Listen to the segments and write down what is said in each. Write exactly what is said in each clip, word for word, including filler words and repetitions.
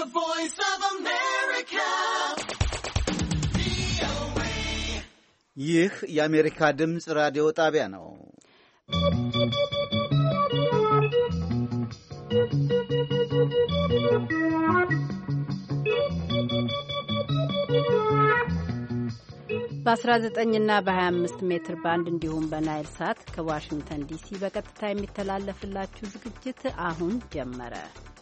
The Voice of America. ይህ የአሜሪካ ድምፅ ራዲዮ ጣቢያ ነው። በ19 እና በ25 ሜትር ባንድ እንዲሁም በናይል ሳት ከዋሽንግተን ዲሲ በቀጥታ የሚተላለፍላችሁ ዝግጅት አሁን ጀመረ።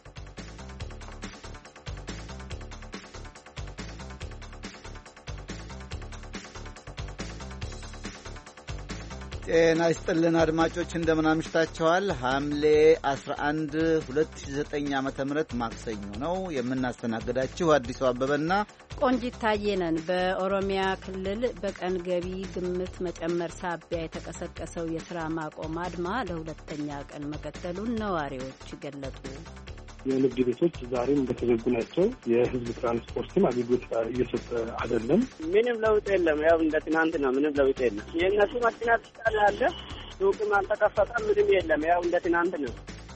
ጤና ይስጥልን አድማጮች፣ እንደምን አምሽታችኋል? ሐምሌ አስራ አንድ ሁለት ሺህ ዘጠኝ ዓመተ ምህረት ማክሰኞ ነው። የምናስተናግዳችሁ አዲሱ አበበና ቆንጂት ታየ ነን። በኦሮሚያ ክልል በቀን ገቢ ግምት መጨመር ሳቢያ የተቀሰቀሰው የስራ ማቆም አድማ ለሁለተኛ ቀን መቀጠሉን ነዋሪዎች ገለጡ። የንግድ ቤቶች ዛሬም እንደተዘጉ ናቸው። የህዝብ ትራንስፖርትም አገልግሎት እየሰጠ አይደለም። ምንም ለውጥ የለም። ያው እንደ ትናንት ነው። ምንም ለውጥ የለም። የእነሱ መኪና ብቻ አለ፣ ሱቅም አልተከፈተም። ምንም የለም። ያው እንደ ትናንት ነው።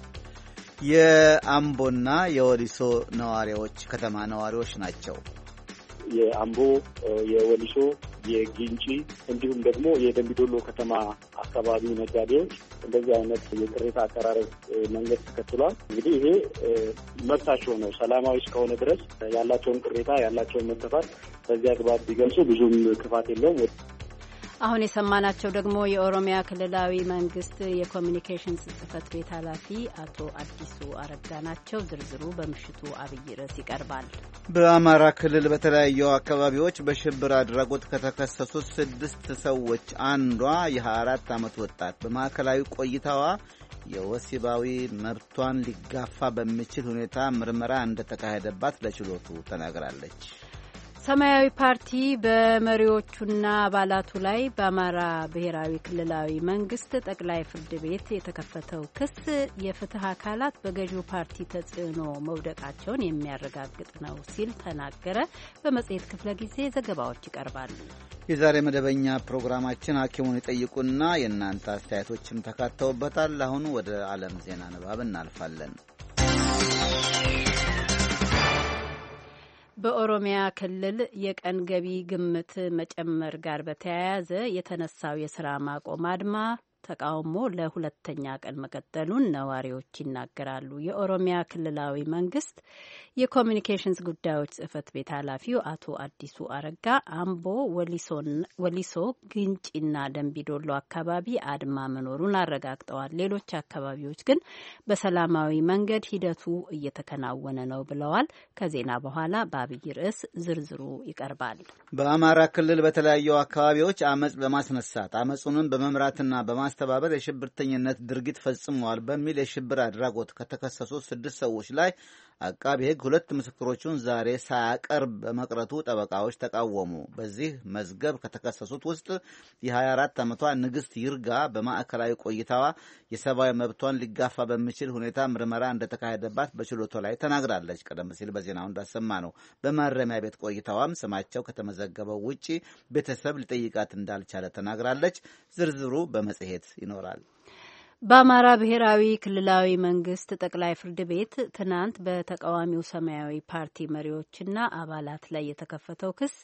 የአምቦና የወሊሶ ነዋሪዎች ከተማ ነዋሪዎች ናቸው። የአምቦ፣ የወሊሶ፣ የጊንጪ እንዲሁም ደግሞ የደምቢዶሎ ከተማ አካባቢ ነጋዴዎች እንደዚህ አይነት የቅሬታ አቀራረብ መንገድ ተከትሏል። እንግዲህ ይሄ መብታቸው ነው። ሰላማዊ እስከሆነ ድረስ ያላቸውን ቅሬታ ያላቸውን መከፋት በዚህ አግባብ ቢገልጹ ብዙም ክፋት የለውም። አሁን የሰማናቸው ደግሞ የኦሮሚያ ክልላዊ መንግስት የኮሚኒኬሽንስ ጽህፈት ቤት ኃላፊ አቶ አዲሱ አረጋ ናቸው። ዝርዝሩ በምሽቱ አብይ ርዕስ ይቀርባል። በአማራ ክልል በተለያዩ አካባቢዎች በሽብር አድራጎት ከተከሰሱት ስድስት ሰዎች አንዷ የሀያ አራት ዓመት ወጣት በማዕከላዊ ቆይታዋ የወሲባዊ መብቷን ሊጋፋ በሚችል ሁኔታ ምርመራ እንደተካሄደባት ለችሎቱ ተናግራለች። ሰማያዊ ፓርቲ በመሪዎቹና አባላቱ ላይ በአማራ ብሔራዊ ክልላዊ መንግስት ጠቅላይ ፍርድ ቤት የተከፈተው ክስ የፍትህ አካላት በገዢው ፓርቲ ተጽዕኖ መውደቃቸውን የሚያረጋግጥ ነው ሲል ተናገረ። በመጽሔት ክፍለ ጊዜ ዘገባዎች ይቀርባሉ። የዛሬ መደበኛ ፕሮግራማችን ሐኪሙን ይጠይቁና የእናንተ አስተያየቶችም ተካተውበታል። አሁን ወደ ዓለም ዜና ንባብ እናልፋለን። በኦሮሚያ ክልል የቀን ገቢ ግምት መጨመር ጋር በተያያዘ የተነሳው የስራ ማቆም አድማ ተቃውሞ ለሁለተኛ ቀን መቀጠሉን ነዋሪዎች ይናገራሉ። የኦሮሚያ ክልላዊ መንግስት የኮሚኒኬሽንስ ጉዳዮች ጽህፈት ቤት ኃላፊው አቶ አዲሱ አረጋ አምቦ፣ ወሊሶ፣ ግንጪና ደምቢዶሎ አካባቢ አድማ መኖሩን አረጋግጠዋል። ሌሎች አካባቢዎች ግን በሰላማዊ መንገድ ሂደቱ እየተከናወነ ነው ብለዋል። ከዜና በኋላ በአብይ ርዕስ ዝርዝሩ ይቀርባል። በአማራ ክልል በተለያዩ አካባቢዎች አመጽ በማስነሳት አመጹንም በመምራትና በማ ማስተባበር የሽብርተኝነት ድርጊት ፈጽመዋል በሚል የሽብር አድራጎት ከተከሰሱት ስድስት ሰዎች ላይ አቃቤ ሕግ ሁለት ምስክሮቹን ዛሬ ሳያቀርብ በመቅረቱ ጠበቃዎች ተቃወሙ። በዚህ መዝገብ ከተከሰሱት ውስጥ የሀያ አራት ዓመቷ ንግስት ይርጋ በማዕከላዊ ቆይታዋ የሰብአዊ መብቷን ሊጋፋ በሚችል ሁኔታ ምርመራ እንደተካሄደባት በችሎቱ ላይ ተናግራለች። ቀደም ሲል በዜናው እንዳሰማ ነው። በማረሚያ ቤት ቆይታዋም ስማቸው ከተመዘገበው ውጪ ቤተሰብ ሊጠይቃት እንዳልቻለ ተናግራለች። ዝርዝሩ በመጽሔት ይኖራል። በአማራ ብሔራዊ ክልላዊ መንግስት ጠቅላይ ፍርድ ቤት ትናንት በተቃዋሚው ሰማያዊ ፓርቲ መሪዎችና አባላት ላይ የተከፈተው ክስ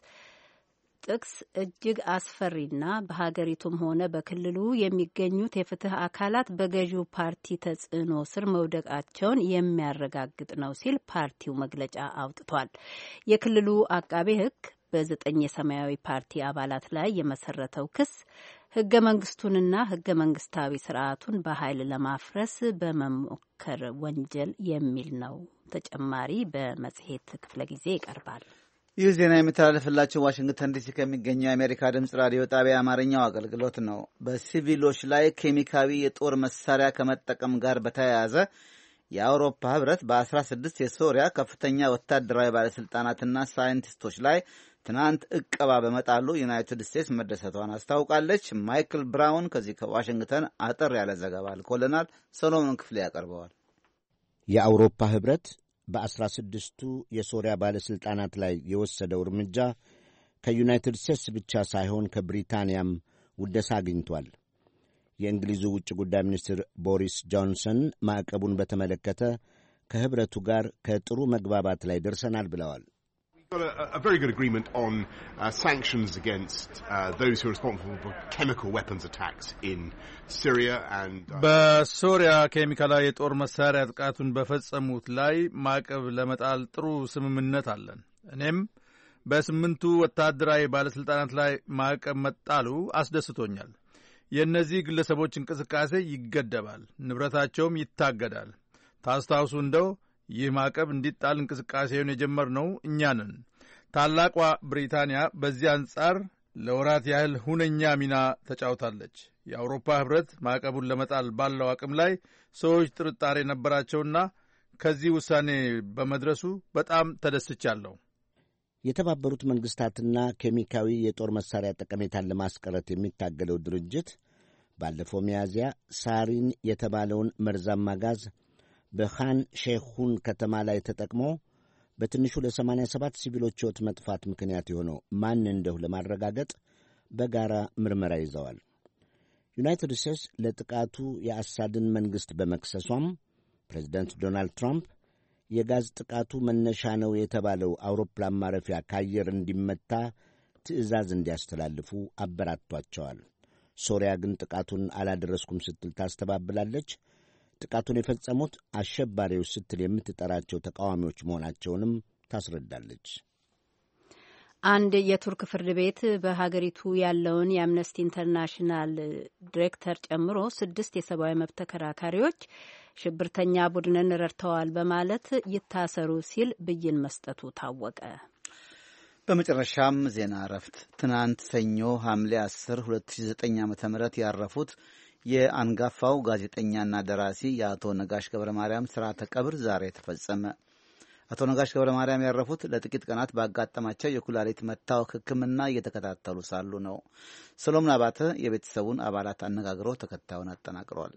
ጥቅስ እጅግ አስፈሪና በሀገሪቱም ሆነ በክልሉ የሚገኙት የፍትህ አካላት በገዢው ፓርቲ ተጽዕኖ ስር መውደቃቸውን የሚያረጋግጥ ነው ሲል ፓርቲው መግለጫ አውጥቷል። የክልሉ አቃቤ ሕግ በዘጠኝ የሰማያዊ ፓርቲ አባላት ላይ የመሰረተው ክስ ህገ መንግስቱንና ህገ መንግስታዊ ስርዓቱን በኃይል ለማፍረስ በመሞከር ወንጀል የሚል ነው። ተጨማሪ በመጽሔት ክፍለ ጊዜ ይቀርባል። ይህ ዜና የሚተላለፍላችሁ ዋሽንግተን ዲሲ ከሚገኘው የአሜሪካ ድምፅ ራዲዮ ጣቢያ አማርኛው አገልግሎት ነው። በሲቪሎች ላይ ኬሚካዊ የጦር መሳሪያ ከመጠቀም ጋር በተያያዘ የአውሮፓ ህብረት በአስራ ስድስት የሶሪያ ከፍተኛ ወታደራዊ ባለስልጣናትና ሳይንቲስቶች ላይ ትናንት እቀባ በመጣሉ ዩናይትድ ስቴትስ መደሰቷን አስታውቃለች። ማይክል ብራውን ከዚህ ከዋሽንግተን አጠር ያለ ዘገባ ልኮልናል። ሰሎሞን ክፍሌ ያቀርበዋል። የአውሮፓ ህብረት በአስራ ስድስቱ የሶሪያ ባለሥልጣናት ላይ የወሰደው እርምጃ ከዩናይትድ ስቴትስ ብቻ ሳይሆን ከብሪታንያም ውደሳ አግኝቷል። የእንግሊዙ ውጭ ጉዳይ ሚኒስትር ቦሪስ ጆንሰን ማዕቀቡን በተመለከተ ከህብረቱ ጋር ከጥሩ መግባባት ላይ ደርሰናል ብለዋል። got a, a very good agreement on uh, sanctions against uh, those who are responsible for chemical weapons attacks in Syria and uh, በሶሪያ ኬሚካላዊ የጦር መሳሪያ ጥቃቱን በፈጸሙት ላይ ማዕቀብ ለመጣል ጥሩ ስምምነት አለን። እኔም በስምንቱ ወታደራዊ ባለስልጣናት ላይ ማዕቀብ መጣሉ አስደስቶኛል። የእነዚህ ግለሰቦች እንቅስቃሴ ይገደባል፣ ንብረታቸውም ይታገዳል። ታስታውሱ እንደው ይህ ማዕቀብ እንዲጣል እንቅስቃሴውን የጀመርነው እኛ ነን። ታላቋ ብሪታንያ በዚህ አንጻር ለወራት ያህል ሁነኛ ሚና ተጫውታለች። የአውሮፓ ህብረት ማዕቀቡን ለመጣል ባለው አቅም ላይ ሰዎች ጥርጣሬ ነበራቸውና ከዚህ ውሳኔ በመድረሱ በጣም ተደስቻለሁ። የተባበሩት መንግስታትና ኬሚካዊ የጦር መሳሪያ ጠቀሜታን ለማስቀረት የሚታገለው ድርጅት ባለፈው ሚያዝያ ሳሪን የተባለውን መርዛማ ጋዝ በኻን ሼኹን ከተማ ላይ ተጠቅሞ በትንሹ ለሰማንያ ሰባት ሲቪሎች ሕይወት መጥፋት ምክንያት የሆነው ማን እንደሁ ለማረጋገጥ በጋራ ምርመራ ይዘዋል። ዩናይትድ ስቴትስ ለጥቃቱ የአሳድን መንግሥት በመክሰሷም ፕሬዚደንት ዶናልድ ትራምፕ የጋዝ ጥቃቱ መነሻ ነው የተባለው አውሮፕላን ማረፊያ ከአየር እንዲመታ ትዕዛዝ እንዲያስተላልፉ አበራቷቸዋል። ሶሪያ ግን ጥቃቱን አላደረስኩም ስትል ታስተባብላለች። ጥቃቱን የፈጸሙት አሸባሪዎች ስትል የምትጠራቸው ተቃዋሚዎች መሆናቸውንም ታስረዳለች። አንድ የቱርክ ፍርድ ቤት በሀገሪቱ ያለውን የአምነስቲ ኢንተርናሽናል ዲሬክተር ጨምሮ ስድስት የሰብአዊ መብት ተከራካሪዎች ሽብርተኛ ቡድንን ረድተዋል በማለት ይታሰሩ ሲል ብይን መስጠቱ ታወቀ። በመጨረሻም ዜና እረፍት። ትናንት ሰኞ ሐምሌ አስር ሁለት ሺ ዘጠኝ ዓመተ ምህረት ያረፉት የአንጋፋው ጋዜጠኛና ደራሲ የአቶ ነጋሽ ገብረ ማርያም ሥርዓተ ቀብር ዛሬ ተፈጸመ። አቶ ነጋሽ ገብረ ማርያም ያረፉት ለጥቂት ቀናት ባጋጠማቸው የኩላሊት መታወክ ሕክምና እየተከታተሉ ሳሉ ነው። ሰሎሞን አባተ የቤተሰቡን አባላት አነጋግሮ ተከታዩን አጠናቅሯል።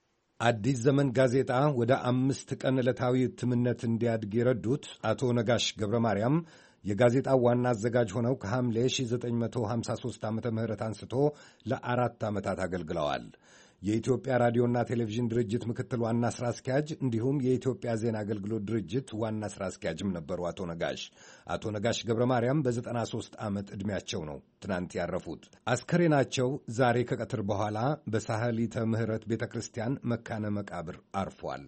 አዲስ ዘመን ጋዜጣ ወደ አምስት ቀን ዕለታዊ እትምነት እንዲያድግ የረዱት አቶ ነጋሽ ገብረ ማርያም የጋዜጣው ዋና አዘጋጅ ሆነው ከሐምሌ ሺህ ዘጠኝ መቶ ሃምሳ ሦስት ዓመተ ምህረት አንስቶ ለአራት ዓመታት አገልግለዋል። የኢትዮጵያ ራዲዮና ቴሌቪዥን ድርጅት ምክትል ዋና ሥራ አስኪያጅ እንዲሁም የኢትዮጵያ ዜና አገልግሎት ድርጅት ዋና ሥራ አስኪያጅም ነበሩ። አቶ ነጋሽ አቶ ነጋሽ ገብረ ማርያም በዘጠና ሦስት ዓመት ዕድሜያቸው ነው ትናንት ያረፉት። አስከሬናቸው ዛሬ ከቀትር በኋላ በሳህሊተ ምህረት ቤተ ክርስቲያን መካነ መቃብር አርፏል።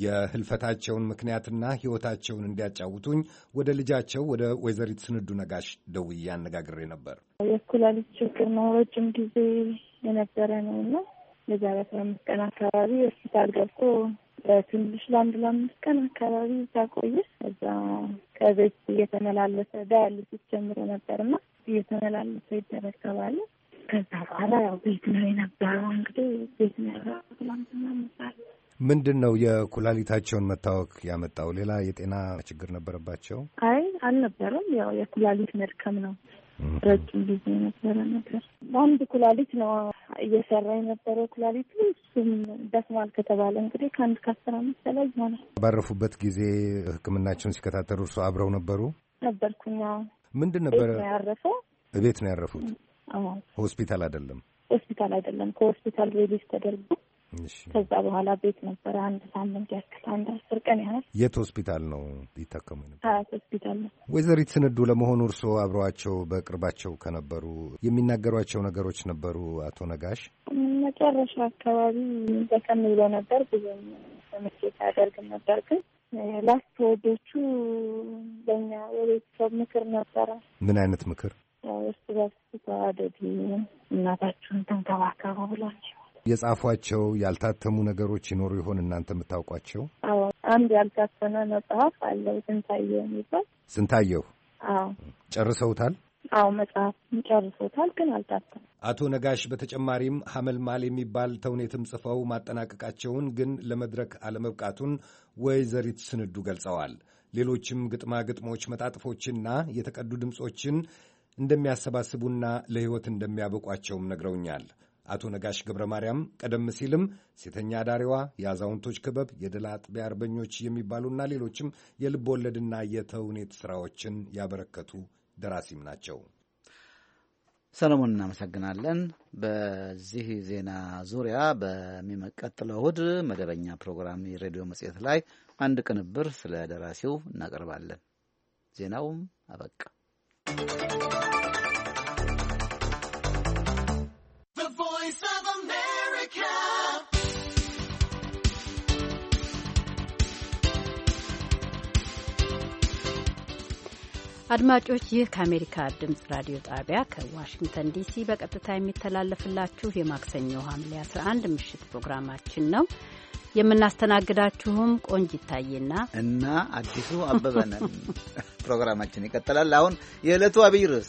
የህልፈታቸውን ምክንያትና ሕይወታቸውን እንዲያጫውቱኝ ወደ ልጃቸው ወደ ወይዘሪት ስንዱ ነጋሽ ደውዬ አነጋግሬ ነበር። የኩላሊት ችግር ነው፣ ረጅም ጊዜ የነበረ ነው እና ለዛ በአስራ አምስት ቀን አካባቢ ሆስፒታል ገብቶ በትንሽ ለአንድ ለአምስት ቀን አካባቢ እዛ ቆየ። እዛ ከቤት እየተመላለሰ ዳያሊሲስ ጀምሮ ነበርና እየተመላለሰ ይደረግ ተባለ። ከዛ በኋላ ያው ቤት ነው የነበረው። እንግዲህ ቤት ነው ያደረጉት። ትላንትና መሳል ምንድን ነው የኩላሊታቸውን መታወክ ያመጣው? ሌላ የጤና ችግር ነበረባቸው? አይ አልነበረም። ያው የኩላሊት መድከም ነው። ረጅም ጊዜ የነበረ ነገር። በአንድ ኩላሊት ነው እየሰራ የነበረው ኩላሊቱ። እሱም ደስማል ከተባለ እንግዲህ ከአንድ ከአስር አመት በላይ ይሆናል። ባረፉበት ጊዜ ሕክምናቸውን ሲከታተሉ እርሱ አብረው ነበሩ? ነበርኩኝ። ምንድን ነበረ? ቤት ነው ያረፈው። ቤት ነው ያረፉት? አዎ። ሆስፒታል አይደለም? ሆስፒታል አይደለም። ከሆስፒታል ሪሊዝ ተደርጎ ከዛ በኋላ ቤት ነበረ አንድ ሳምንት ያክል፣ አንድ አስር ቀን ያህል። የት ሆስፒታል ነው ይታከሙ ነበር? ሀያት ሆስፒታል ነው። ወይዘሪት ስንዱ፣ ለመሆኑ እርስዎ አብረዋቸው በቅርባቸው ከነበሩ የሚናገሯቸው ነገሮች ነበሩ? አቶ ነጋሽ መጨረሻ አካባቢ በከም ብሎ ነበር፣ ብዙም ስሜት አያደርግም ነበር። ግን ላስተወዶቹ ለእኛ የቤተሰብ ምክር ነበረ። ምን አይነት ምክር? እርስ በርስ ተዋደዱ፣ እናታችሁን ተንከባከቡ ብሏቸው። የጻፏቸው ያልታተሙ ነገሮች ይኖሩ ይሆን እናንተ የምታውቋቸው? አዎ፣ አንድ ያልታተመ መጽሐፍ አለው፣ ስንታየሁ የሚባል። ስንታየሁ? አዎ። ጨርሰውታል? አዎ፣ መጽሐፍ ጨርሰውታል፣ ግን አልታተም። አቶ ነጋሽ በተጨማሪም ሐመልማል የሚባል ተውኔትም ጽፈው ማጠናቀቃቸውን ግን ለመድረክ አለመብቃቱን ወይዘሪት ስንዱ ገልጸዋል። ሌሎችም ግጥማ ግጥሞች፣ መጣጥፎችና የተቀዱ ድምፆችን እንደሚያሰባስቡና ለሕይወት እንደሚያበቋቸውም ነግረውኛል። አቶ ነጋሽ ገብረ ማርያም ቀደም ሲልም ሴተኛ አዳሪዋ፣ የአዛውንቶች ክበብ፣ የድል አጥቢያ አርበኞች የሚባሉና ሌሎችም የልብ ወለድና የተውኔት ሥራዎችን ያበረከቱ ደራሲም ናቸው። ሰለሞን እናመሰግናለን። በዚህ ዜና ዙሪያ በሚቀጥለው እሁድ መደበኛ ፕሮግራም የሬዲዮ መጽሔት ላይ አንድ ቅንብር ስለ ደራሲው እናቀርባለን። ዜናውም አበቃ። አድማጮች ይህ ከአሜሪካ ድምጽ ራዲዮ ጣቢያ ከዋሽንግተን ዲሲ በቀጥታ የሚተላለፍላችሁ የማክሰኞ ሐምሌ አስራ አንድ ምሽት ፕሮግራማችን ነው። የምናስተናግዳችሁም ቆንጅ ይታየና እና አዲሱ አበበ ነን። ፕሮግራማችን ይቀጥላል። አሁን የዕለቱ አብይ ርዕስ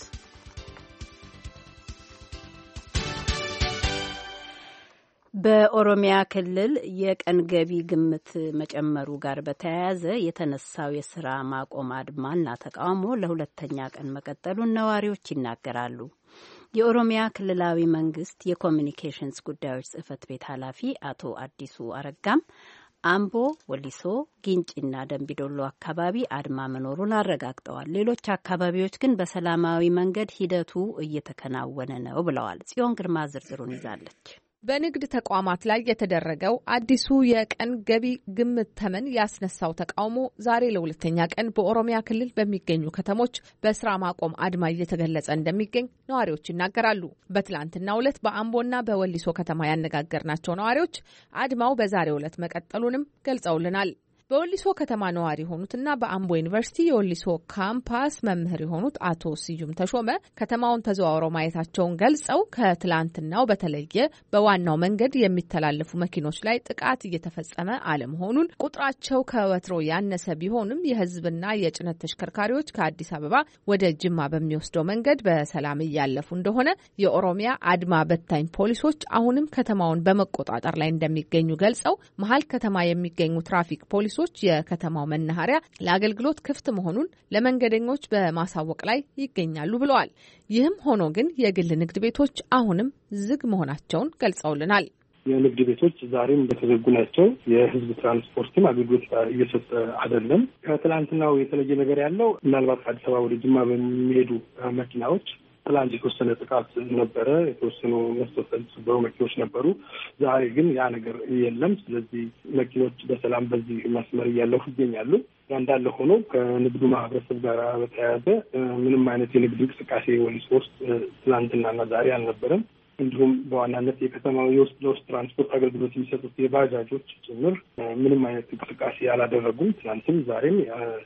በኦሮሚያ ክልል የቀን ገቢ ግምት መጨመሩ ጋር በተያያዘ የተነሳው የስራ ማቆም አድማና ተቃውሞ ለሁለተኛ ቀን መቀጠሉን ነዋሪዎች ይናገራሉ። የኦሮሚያ ክልላዊ መንግስት የኮሚኒኬሽንስ ጉዳዮች ጽህፈት ቤት ኃላፊ አቶ አዲሱ አረጋም አምቦ፣ ወሊሶ፣ ጊንጪና ደንቢዶሎ አካባቢ አድማ መኖሩን አረጋግጠዋል። ሌሎች አካባቢዎች ግን በሰላማዊ መንገድ ሂደቱ እየተከናወነ ነው ብለዋል። ጽዮን ግርማ ዝርዝሩን ይዛለች። በንግድ ተቋማት ላይ የተደረገው አዲሱ የቀን ገቢ ግምት ተመን ያስነሳው ተቃውሞ ዛሬ ለሁለተኛ ቀን በኦሮሚያ ክልል በሚገኙ ከተሞች በስራ ማቆም አድማ እየተገለጸ እንደሚገኝ ነዋሪዎች ይናገራሉ። በትላንትናው ዕለት በአምቦና በወሊሶ ከተማ ያነጋገርናቸው ነዋሪዎች አድማው በዛሬው ዕለት መቀጠሉንም ገልጸውልናል። በወሊሶ ከተማ ነዋሪ የሆኑትና በአምቦ ዩኒቨርሲቲ የወሊሶ ካምፓስ መምህር የሆኑት አቶ ስዩም ተሾመ ከተማውን ተዘዋውረው ማየታቸውን ገልጸው ከትላንትናው በተለየ በዋናው መንገድ የሚተላለፉ መኪኖች ላይ ጥቃት እየተፈጸመ አለመሆኑን፣ ቁጥራቸው ከወትሮ ያነሰ ቢሆንም የህዝብና የጭነት ተሽከርካሪዎች ከአዲስ አበባ ወደ ጅማ በሚወስደው መንገድ በሰላም እያለፉ እንደሆነ፣ የኦሮሚያ አድማ በታኝ ፖሊሶች አሁንም ከተማውን በመቆጣጠር ላይ እንደሚገኙ ገልጸው መሀል ከተማ የሚገኙ ትራፊክ ፖሊሶች የከተማው መናኸሪያ ለአገልግሎት ክፍት መሆኑን ለመንገደኞች በማሳወቅ ላይ ይገኛሉ ብለዋል። ይህም ሆኖ ግን የግል ንግድ ቤቶች አሁንም ዝግ መሆናቸውን ገልጸውልናል። የንግድ ቤቶች ዛሬም እንደተዘጉ ናቸው። የህዝብ ትራንስፖርትም አገልግሎት እየሰጠ አይደለም። ከትላንትናው የተለየ ነገር ያለው ምናልባት ከአዲስ አበባ ወደ ጅማ በሚሄዱ መኪናዎች ትላንት የተወሰነ ጥቃት ነበረ። የተወሰኑ መስጠት የተሰበሩ መኪኖች ነበሩ። ዛሬ ግን ያ ነገር የለም። ስለዚህ መኪኖች በሰላም በዚህ መስመር እያለፉ ይገኛሉ። እንዳለ ሆኖ ከንግዱ ማህበረሰብ ጋር በተያያዘ ምንም አይነት የንግድ እንቅስቃሴ ወሊሶ ውስጥ ትላንትናና ዛሬ አልነበረም። እንዲሁም በዋናነት የከተማው የውስጥ ለውስጥ ትራንስፖርት አገልግሎት የሚሰጡት የባጃጆች ጭምር ምንም አይነት እንቅስቃሴ አላደረጉም። ትላንትም ዛሬም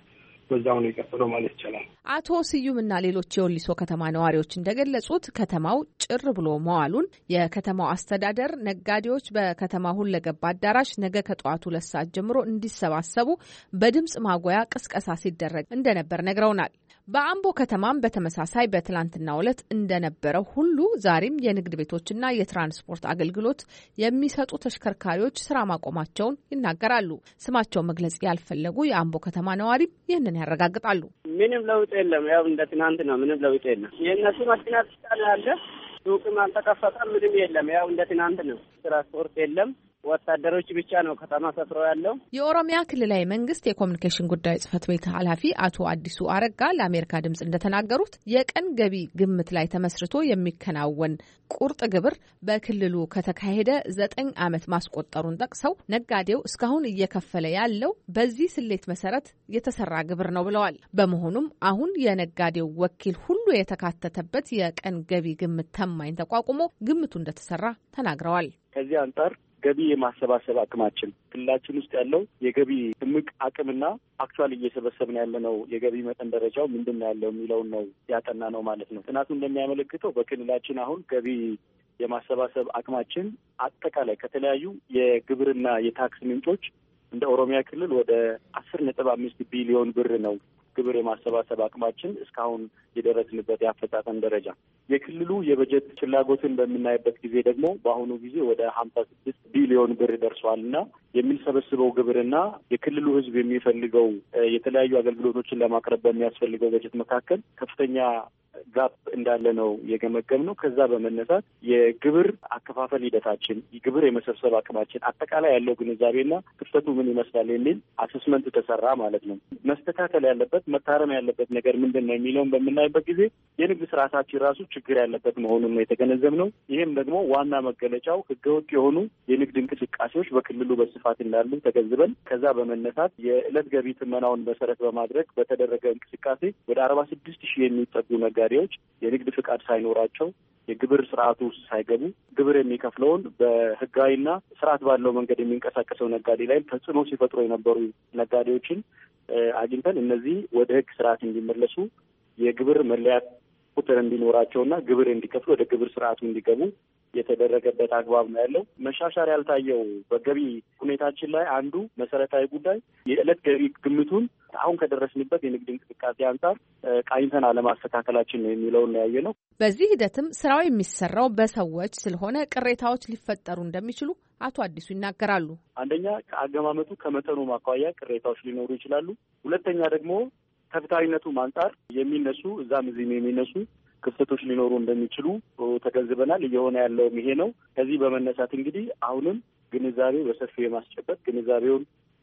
በዛው ነው የቀጠለው ማለት ይቻላል። አቶ ስዩምና ሌሎች የወሊሶ ከተማ ነዋሪዎች እንደገለጹት ከተማው ጭር ብሎ መዋሉን፣ የከተማው አስተዳደር ነጋዴዎች በከተማ ሁለገብ አዳራሽ ነገ ከጠዋቱ ሁለት ሰዓት ጀምሮ እንዲሰባሰቡ በድምጽ ማጉያ ቅስቀሳ ሲደረግ እንደነበር ነግረውናል። በአምቦ ከተማም በተመሳሳይ በትላንትናው ዕለት እንደነበረው ሁሉ ዛሬም የንግድ ቤቶችና የትራንስፖርት አገልግሎት የሚሰጡ ተሽከርካሪዎች ስራ ማቆማቸውን ይናገራሉ። ስማቸውን መግለጽ ያልፈለጉ የአምቦ ከተማ ነዋሪም ይህንን ያረጋግጣሉ። ምንም ለውጥ የለም። ያው እንደ ትናንት ነው። ምንም ለውጥ የለም። የእነሱ መኪና ብቻ ነው ያለ። ሱቅም አልተከፈተም። ምንም የለም። ያው እንደ ትናንት ነው። ትራንስፖርት የለም። ወታደሮች ብቻ ነው ከተማ ሰፍረው ያለው። የኦሮሚያ ክልላዊ መንግስት የኮሚኒኬሽን ጉዳዮች ጽህፈት ቤት ኃላፊ አቶ አዲሱ አረጋ ለአሜሪካ ድምጽ እንደተናገሩት የቀን ገቢ ግምት ላይ ተመስርቶ የሚከናወን ቁርጥ ግብር በክልሉ ከተካሄደ ዘጠኝ ዓመት ማስቆጠሩን ጠቅሰው ነጋዴው እስካሁን እየከፈለ ያለው በዚህ ስሌት መሰረት የተሰራ ግብር ነው ብለዋል። በመሆኑም አሁን የነጋዴው ወኪል ሁሉ የተካተተበት የቀን ገቢ ግምት ተማኝ ተቋቁሞ ግምቱ እንደተሰራ ተናግረዋል። ከዚህ አንጻር ገቢ የማሰባሰብ አቅማችን ክልላችን ውስጥ ያለው የገቢ እምቅ አቅምና አክቹዋሊ እየሰበሰብን ያለነው የገቢ መጠን ደረጃው ምንድን ነው ያለው የሚለውን ነው ያጠና ነው ማለት ነው። ጥናቱ እንደሚያመለክተው በክልላችን አሁን ገቢ የማሰባሰብ አቅማችን አጠቃላይ ከተለያዩ የግብርና የታክስ ምንጮች እንደ ኦሮሚያ ክልል ወደ አስር ነጥብ አምስት ቢሊዮን ብር ነው ግብር የማሰባሰብ አቅማችን እስካሁን የደረስንበት የአፈጻጸም ደረጃ። የክልሉ የበጀት ፍላጎትን በምናይበት ጊዜ ደግሞ በአሁኑ ጊዜ ወደ ሀምሳ ስድስት ቢሊዮን ብር ደርሷል እና የሚሰበስበው ግብርና የክልሉ ሕዝብ የሚፈልገው የተለያዩ አገልግሎቶችን ለማቅረብ በሚያስፈልገው በጀት መካከል ከፍተኛ ጋፕ እንዳለ ነው የገመገምነው። ከዛ በመነሳት የግብር አከፋፈል ሂደታችን፣ የግብር የመሰብሰብ አቅማችን፣ አጠቃላይ ያለው ግንዛቤና ክፍተቱ ምን ይመስላል የሚል አሰስመንት ተሰራ ማለት ነው። መስተካከል ያለበት መታረም ያለበት ነገር ምንድን ነው የሚለውን በምናይበት ጊዜ የንግድ ስርዓታችን ራሱ ችግር ያለበት መሆኑን ነው የተገነዘብነው። ይህም ደግሞ ዋና መገለጫው ህገወጥ የሆኑ የንግድ እንቅስቃሴዎች በክልሉ በስፋት እንዳሉ ተገንዝበን ከዛ በመነሳት የዕለት ገቢ ትመናውን መሰረት በማድረግ በተደረገ እንቅስቃሴ ወደ አርባ ስድስት ሺህ የሚጠጉ ነጋዴዎች የንግድ ፍቃድ ሳይኖራቸው የግብር ስርዓቱ ውስጥ ሳይገቡ ግብር የሚከፍለውን በህጋዊና ስርዓት ባለው መንገድ የሚንቀሳቀሰው ነጋዴ ላይ ተጽዕኖ ሲፈጥሩ የነበሩ ነጋዴዎችን አግኝተን እነዚህ ወደ ህግ ስርዓት እንዲመለሱ የግብር መለያ ቁጥር እንዲኖራቸውና ግብር እንዲከፍሉ ወደ ግብር ስርዓቱ እንዲገቡ የተደረገበት አግባብ ነው ያለው። መሻሻል ያልታየው በገቢ ሁኔታችን ላይ አንዱ መሰረታዊ ጉዳይ የዕለት ገቢ ግምቱን አሁን ከደረስንበት የንግድ እንቅስቃሴ አንጻር ቃኝተን አለማስተካከላችን ነው የሚለውን ነው ያየ ነው። በዚህ ሂደትም ስራው የሚሰራው በሰዎች ስለሆነ ቅሬታዎች ሊፈጠሩ እንደሚችሉ አቶ አዲሱ ይናገራሉ። አንደኛ ከአገማመጡ ከመጠኑ ማኳያ ቅሬታዎች ሊኖሩ ይችላሉ። ሁለተኛ ደግሞ ከፍትሃዊነቱ አንጻር የሚነሱ እዛም እዚህም የሚነሱ ክፍተቶች ሊኖሩ እንደሚችሉ ተገንዝበናል። እየሆነ ያለው ይሄ ነው። ከዚህ በመነሳት እንግዲህ አሁንም ግንዛቤ በሰፊው የማስጨበጥ ግንዛቤውን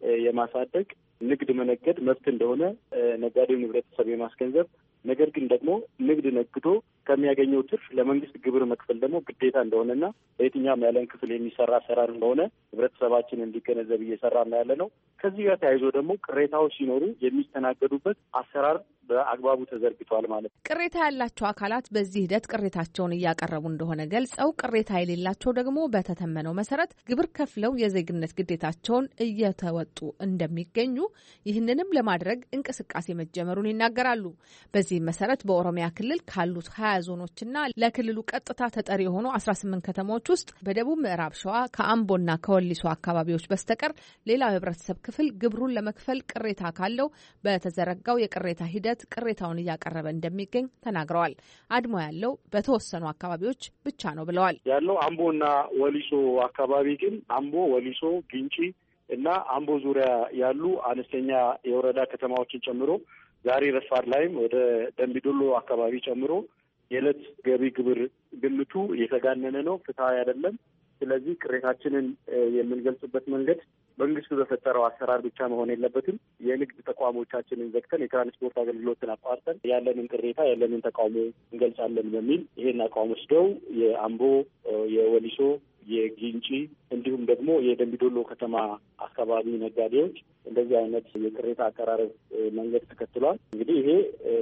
የማሳደግ ንግድ መነገድ መብት እንደሆነ ነጋዴውን ህብረተሰብ የማስገንዘብ ነገር ግን ደግሞ ንግድ ነግዶ ከሚያገኘው ትርፍ ለመንግስት ግብር መክፈል ደግሞ ግዴታ እንደሆነና በየትኛውም ያለን ክፍል የሚሰራ አሰራር እንደሆነ ህብረተሰባችን እንዲገነዘብ እየሰራ ነው ያለ ነው። ከዚህ ጋር ተያይዞ ደግሞ ቅሬታዎች ሲኖሩ የሚስተናገዱበት አሰራር በአግባቡ ተዘርግቷል ማለት ነው። ቅሬታ ያላቸው አካላት በዚህ ሂደት ቅሬታቸውን እያቀረቡ እንደሆነ ገልጸው ቅሬታ የሌላቸው ደግሞ በተተመነው መሰረት ግብር ከፍለው የዜግነት ግዴታቸውን እየተወጡ እንደሚገኙ ይህንንም ለማድረግ እንቅስቃሴ መጀመሩን ይናገራሉ። በዚህም መሰረት በኦሮሚያ ክልል ካሉት ሀያ ዞኖችና ለክልሉ ቀጥታ ተጠሪ የሆኑ አስራ ስምንት ከተሞች ውስጥ በደቡብ ምዕራብ ሸዋ ከአምቦና ከወሊሶ አካባቢዎች በስተቀር ሌላው የህብረተሰብ ክፍል ግብሩን ለመክፈል ቅሬታ ካለው በተዘረጋው የቅሬታ ሂደት ቅሬታውን እያቀረበ እንደሚገኝ ተናግረዋል። አድሞ ያለው በተወሰኑ አካባቢዎች ብቻ ነው ብለዋል። ያለው አምቦና ወሊሶ አካባቢ ግን አምቦ፣ ወሊሶ፣ ግንጪ እና አምቦ ዙሪያ ያሉ አነስተኛ የወረዳ ከተማዎችን ጨምሮ ዛሬ ረፋድ ላይም ወደ ደምቢዶሎ አካባቢ ጨምሮ የዕለት ገቢ ግብር ግምቱ የተጋነነ ነው፣ ፍትሃዊ አይደለም። ስለዚህ ቅሬታችንን የምንገልጽበት መንገድ መንግስቱ በፈጠረው አሰራር ብቻ መሆን የለበትም። የንግድ ተቋሞቻችንን ዘግተን የትራንስፖርት አገልግሎትን አቋርጠን ያለንን ቅሬታ ያለንን ተቃውሞ እንገልጻለን በሚል ይሄን አቋም ወስደው የአምቦ፣ የወሊሶ፣ የጊንጪ እንዲሁም ደግሞ የደምቢዶሎ ከተማ አካባቢ ነጋዴዎች እንደዚህ አይነት የቅሬታ አቀራረብ መንገድ ተከትሏል። እንግዲህ ይሄ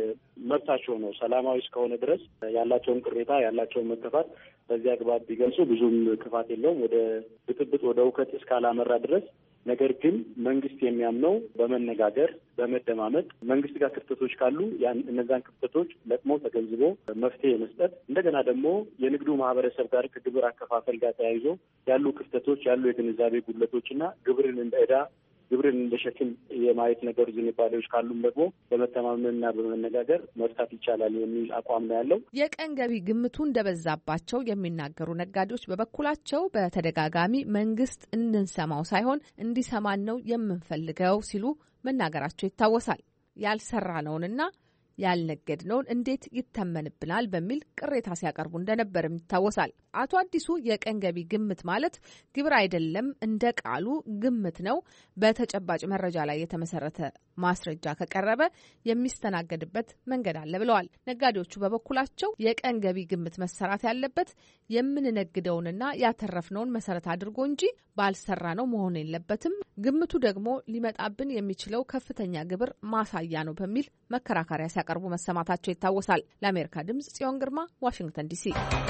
መብታቸው ነው። ሰላማዊ እስከሆነ ድረስ ያላቸውን ቅሬታ ያላቸውን መከፋት በዚህ አግባብ ቢገልጹ ብዙም ክፋት የለውም። ወደ ብጥብጥ ወደ እውከት እስካላመራ ድረስ ነገር ግን መንግስት የሚያምነው በመነጋገር በመደማመጥ መንግስት ጋር ክፍተቶች ካሉ ያን እነዛን ክፍተቶች ለቅሞ ተገንዝቦ መፍትሄ መስጠት እንደገና ደግሞ የንግዱ ማህበረሰብ ጋር ከግብር አከፋፈል ጋር ተያይዞ ያሉ ክፍተቶች ያሉ የግንዛቤ ጉድለቶችና ግብርን እንደ ዕዳ ግብርን እንደ ሸክም የማየት ነገር ዝንባሌዎች ካሉም ደግሞ በመተማመንና በመነጋገር መፍታት ይቻላል የሚል አቋም ነው ያለው። የቀን ገቢ ግምቱ እንደበዛባቸው የሚናገሩ ነጋዴዎች በበኩላቸው በተደጋጋሚ መንግስት እንድንሰማው ሳይሆን እንዲሰማን ነው የምንፈልገው ሲሉ መናገራቸው ይታወሳል። ያልሰራነውንና ያልነገድነውን እንዴት ይተመንብናል በሚል ቅሬታ ሲያቀርቡ እንደነበርም ይታወሳል። አቶ አዲሱ የቀን ገቢ ግምት ማለት ግብር አይደለም፣ እንደ ቃሉ ግምት ነው። በተጨባጭ መረጃ ላይ የተመሰረተ ማስረጃ ከቀረበ የሚስተናገድበት መንገድ አለ ብለዋል። ነጋዴዎቹ በበኩላቸው የቀን ገቢ ግምት መሰራት ያለበት የምንነግደውንና ያተረፍነውን መሰረት አድርጎ እንጂ ባልሰራ ነው መሆን የለበትም። ግምቱ ደግሞ ሊመጣብን የሚችለው ከፍተኛ ግብር ማሳያ ነው በሚል መከራከሪያ ሲያቀርቡ መሰማታቸው ይታወሳል። ለአሜሪካ ድምጽ ጽዮን ግርማ፣ ዋሽንግተን ዲሲ።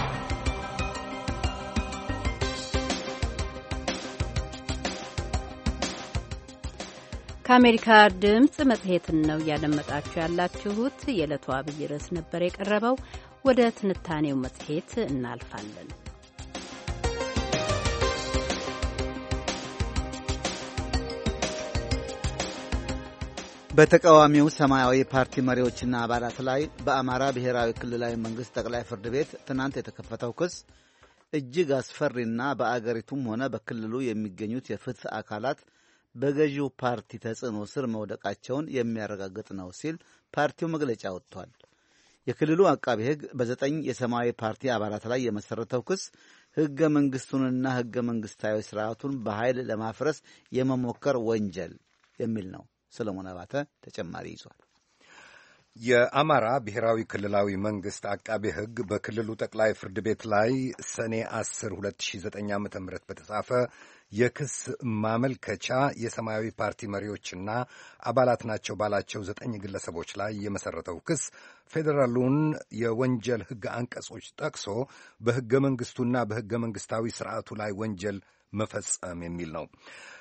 ከአሜሪካ ድምፅ መጽሔትን ነው እያደመጣችሁ ያላችሁት። የዕለቱ አብይ ርዕስ ነበር የቀረበው። ወደ ትንታኔው መጽሔት እናልፋለን። በተቃዋሚው ሰማያዊ ፓርቲ መሪዎችና አባላት ላይ በአማራ ብሔራዊ ክልላዊ መንግሥት ጠቅላይ ፍርድ ቤት ትናንት የተከፈተው ክስ እጅግ አስፈሪና በአገሪቱም ሆነ በክልሉ የሚገኙት የፍትህ አካላት በገዢው ፓርቲ ተጽዕኖ ስር መውደቃቸውን የሚያረጋግጥ ነው ሲል ፓርቲው መግለጫ ወጥቷል። የክልሉ አቃቤ ሕግ በዘጠኝ የሰማያዊ ፓርቲ አባላት ላይ የመሰረተው ክስ ሕገ መንግሥቱንና ሕገ መንግሥታዊ ስርዓቱን በኃይል ለማፍረስ የመሞከር ወንጀል የሚል ነው። ሰለሞን አባተ ተጨማሪ ይዟል። የአማራ ብሔራዊ ክልላዊ መንግሥት አቃቤ ሕግ በክልሉ ጠቅላይ ፍርድ ቤት ላይ ሰኔ አስር ሁለት ሺህ ዘጠኝ ዓመተ ምህረት በተጻፈ የክስ ማመልከቻ የሰማያዊ ፓርቲ መሪዎችና አባላት ናቸው ባላቸው ዘጠኝ ግለሰቦች ላይ የመሰረተው ክስ ፌዴራሉን የወንጀል ሕግ አንቀጾች ጠቅሶ በሕገ መንግሥቱና በሕገ መንግሥታዊ ስርዓቱ ላይ ወንጀል መፈጸም የሚል ነው።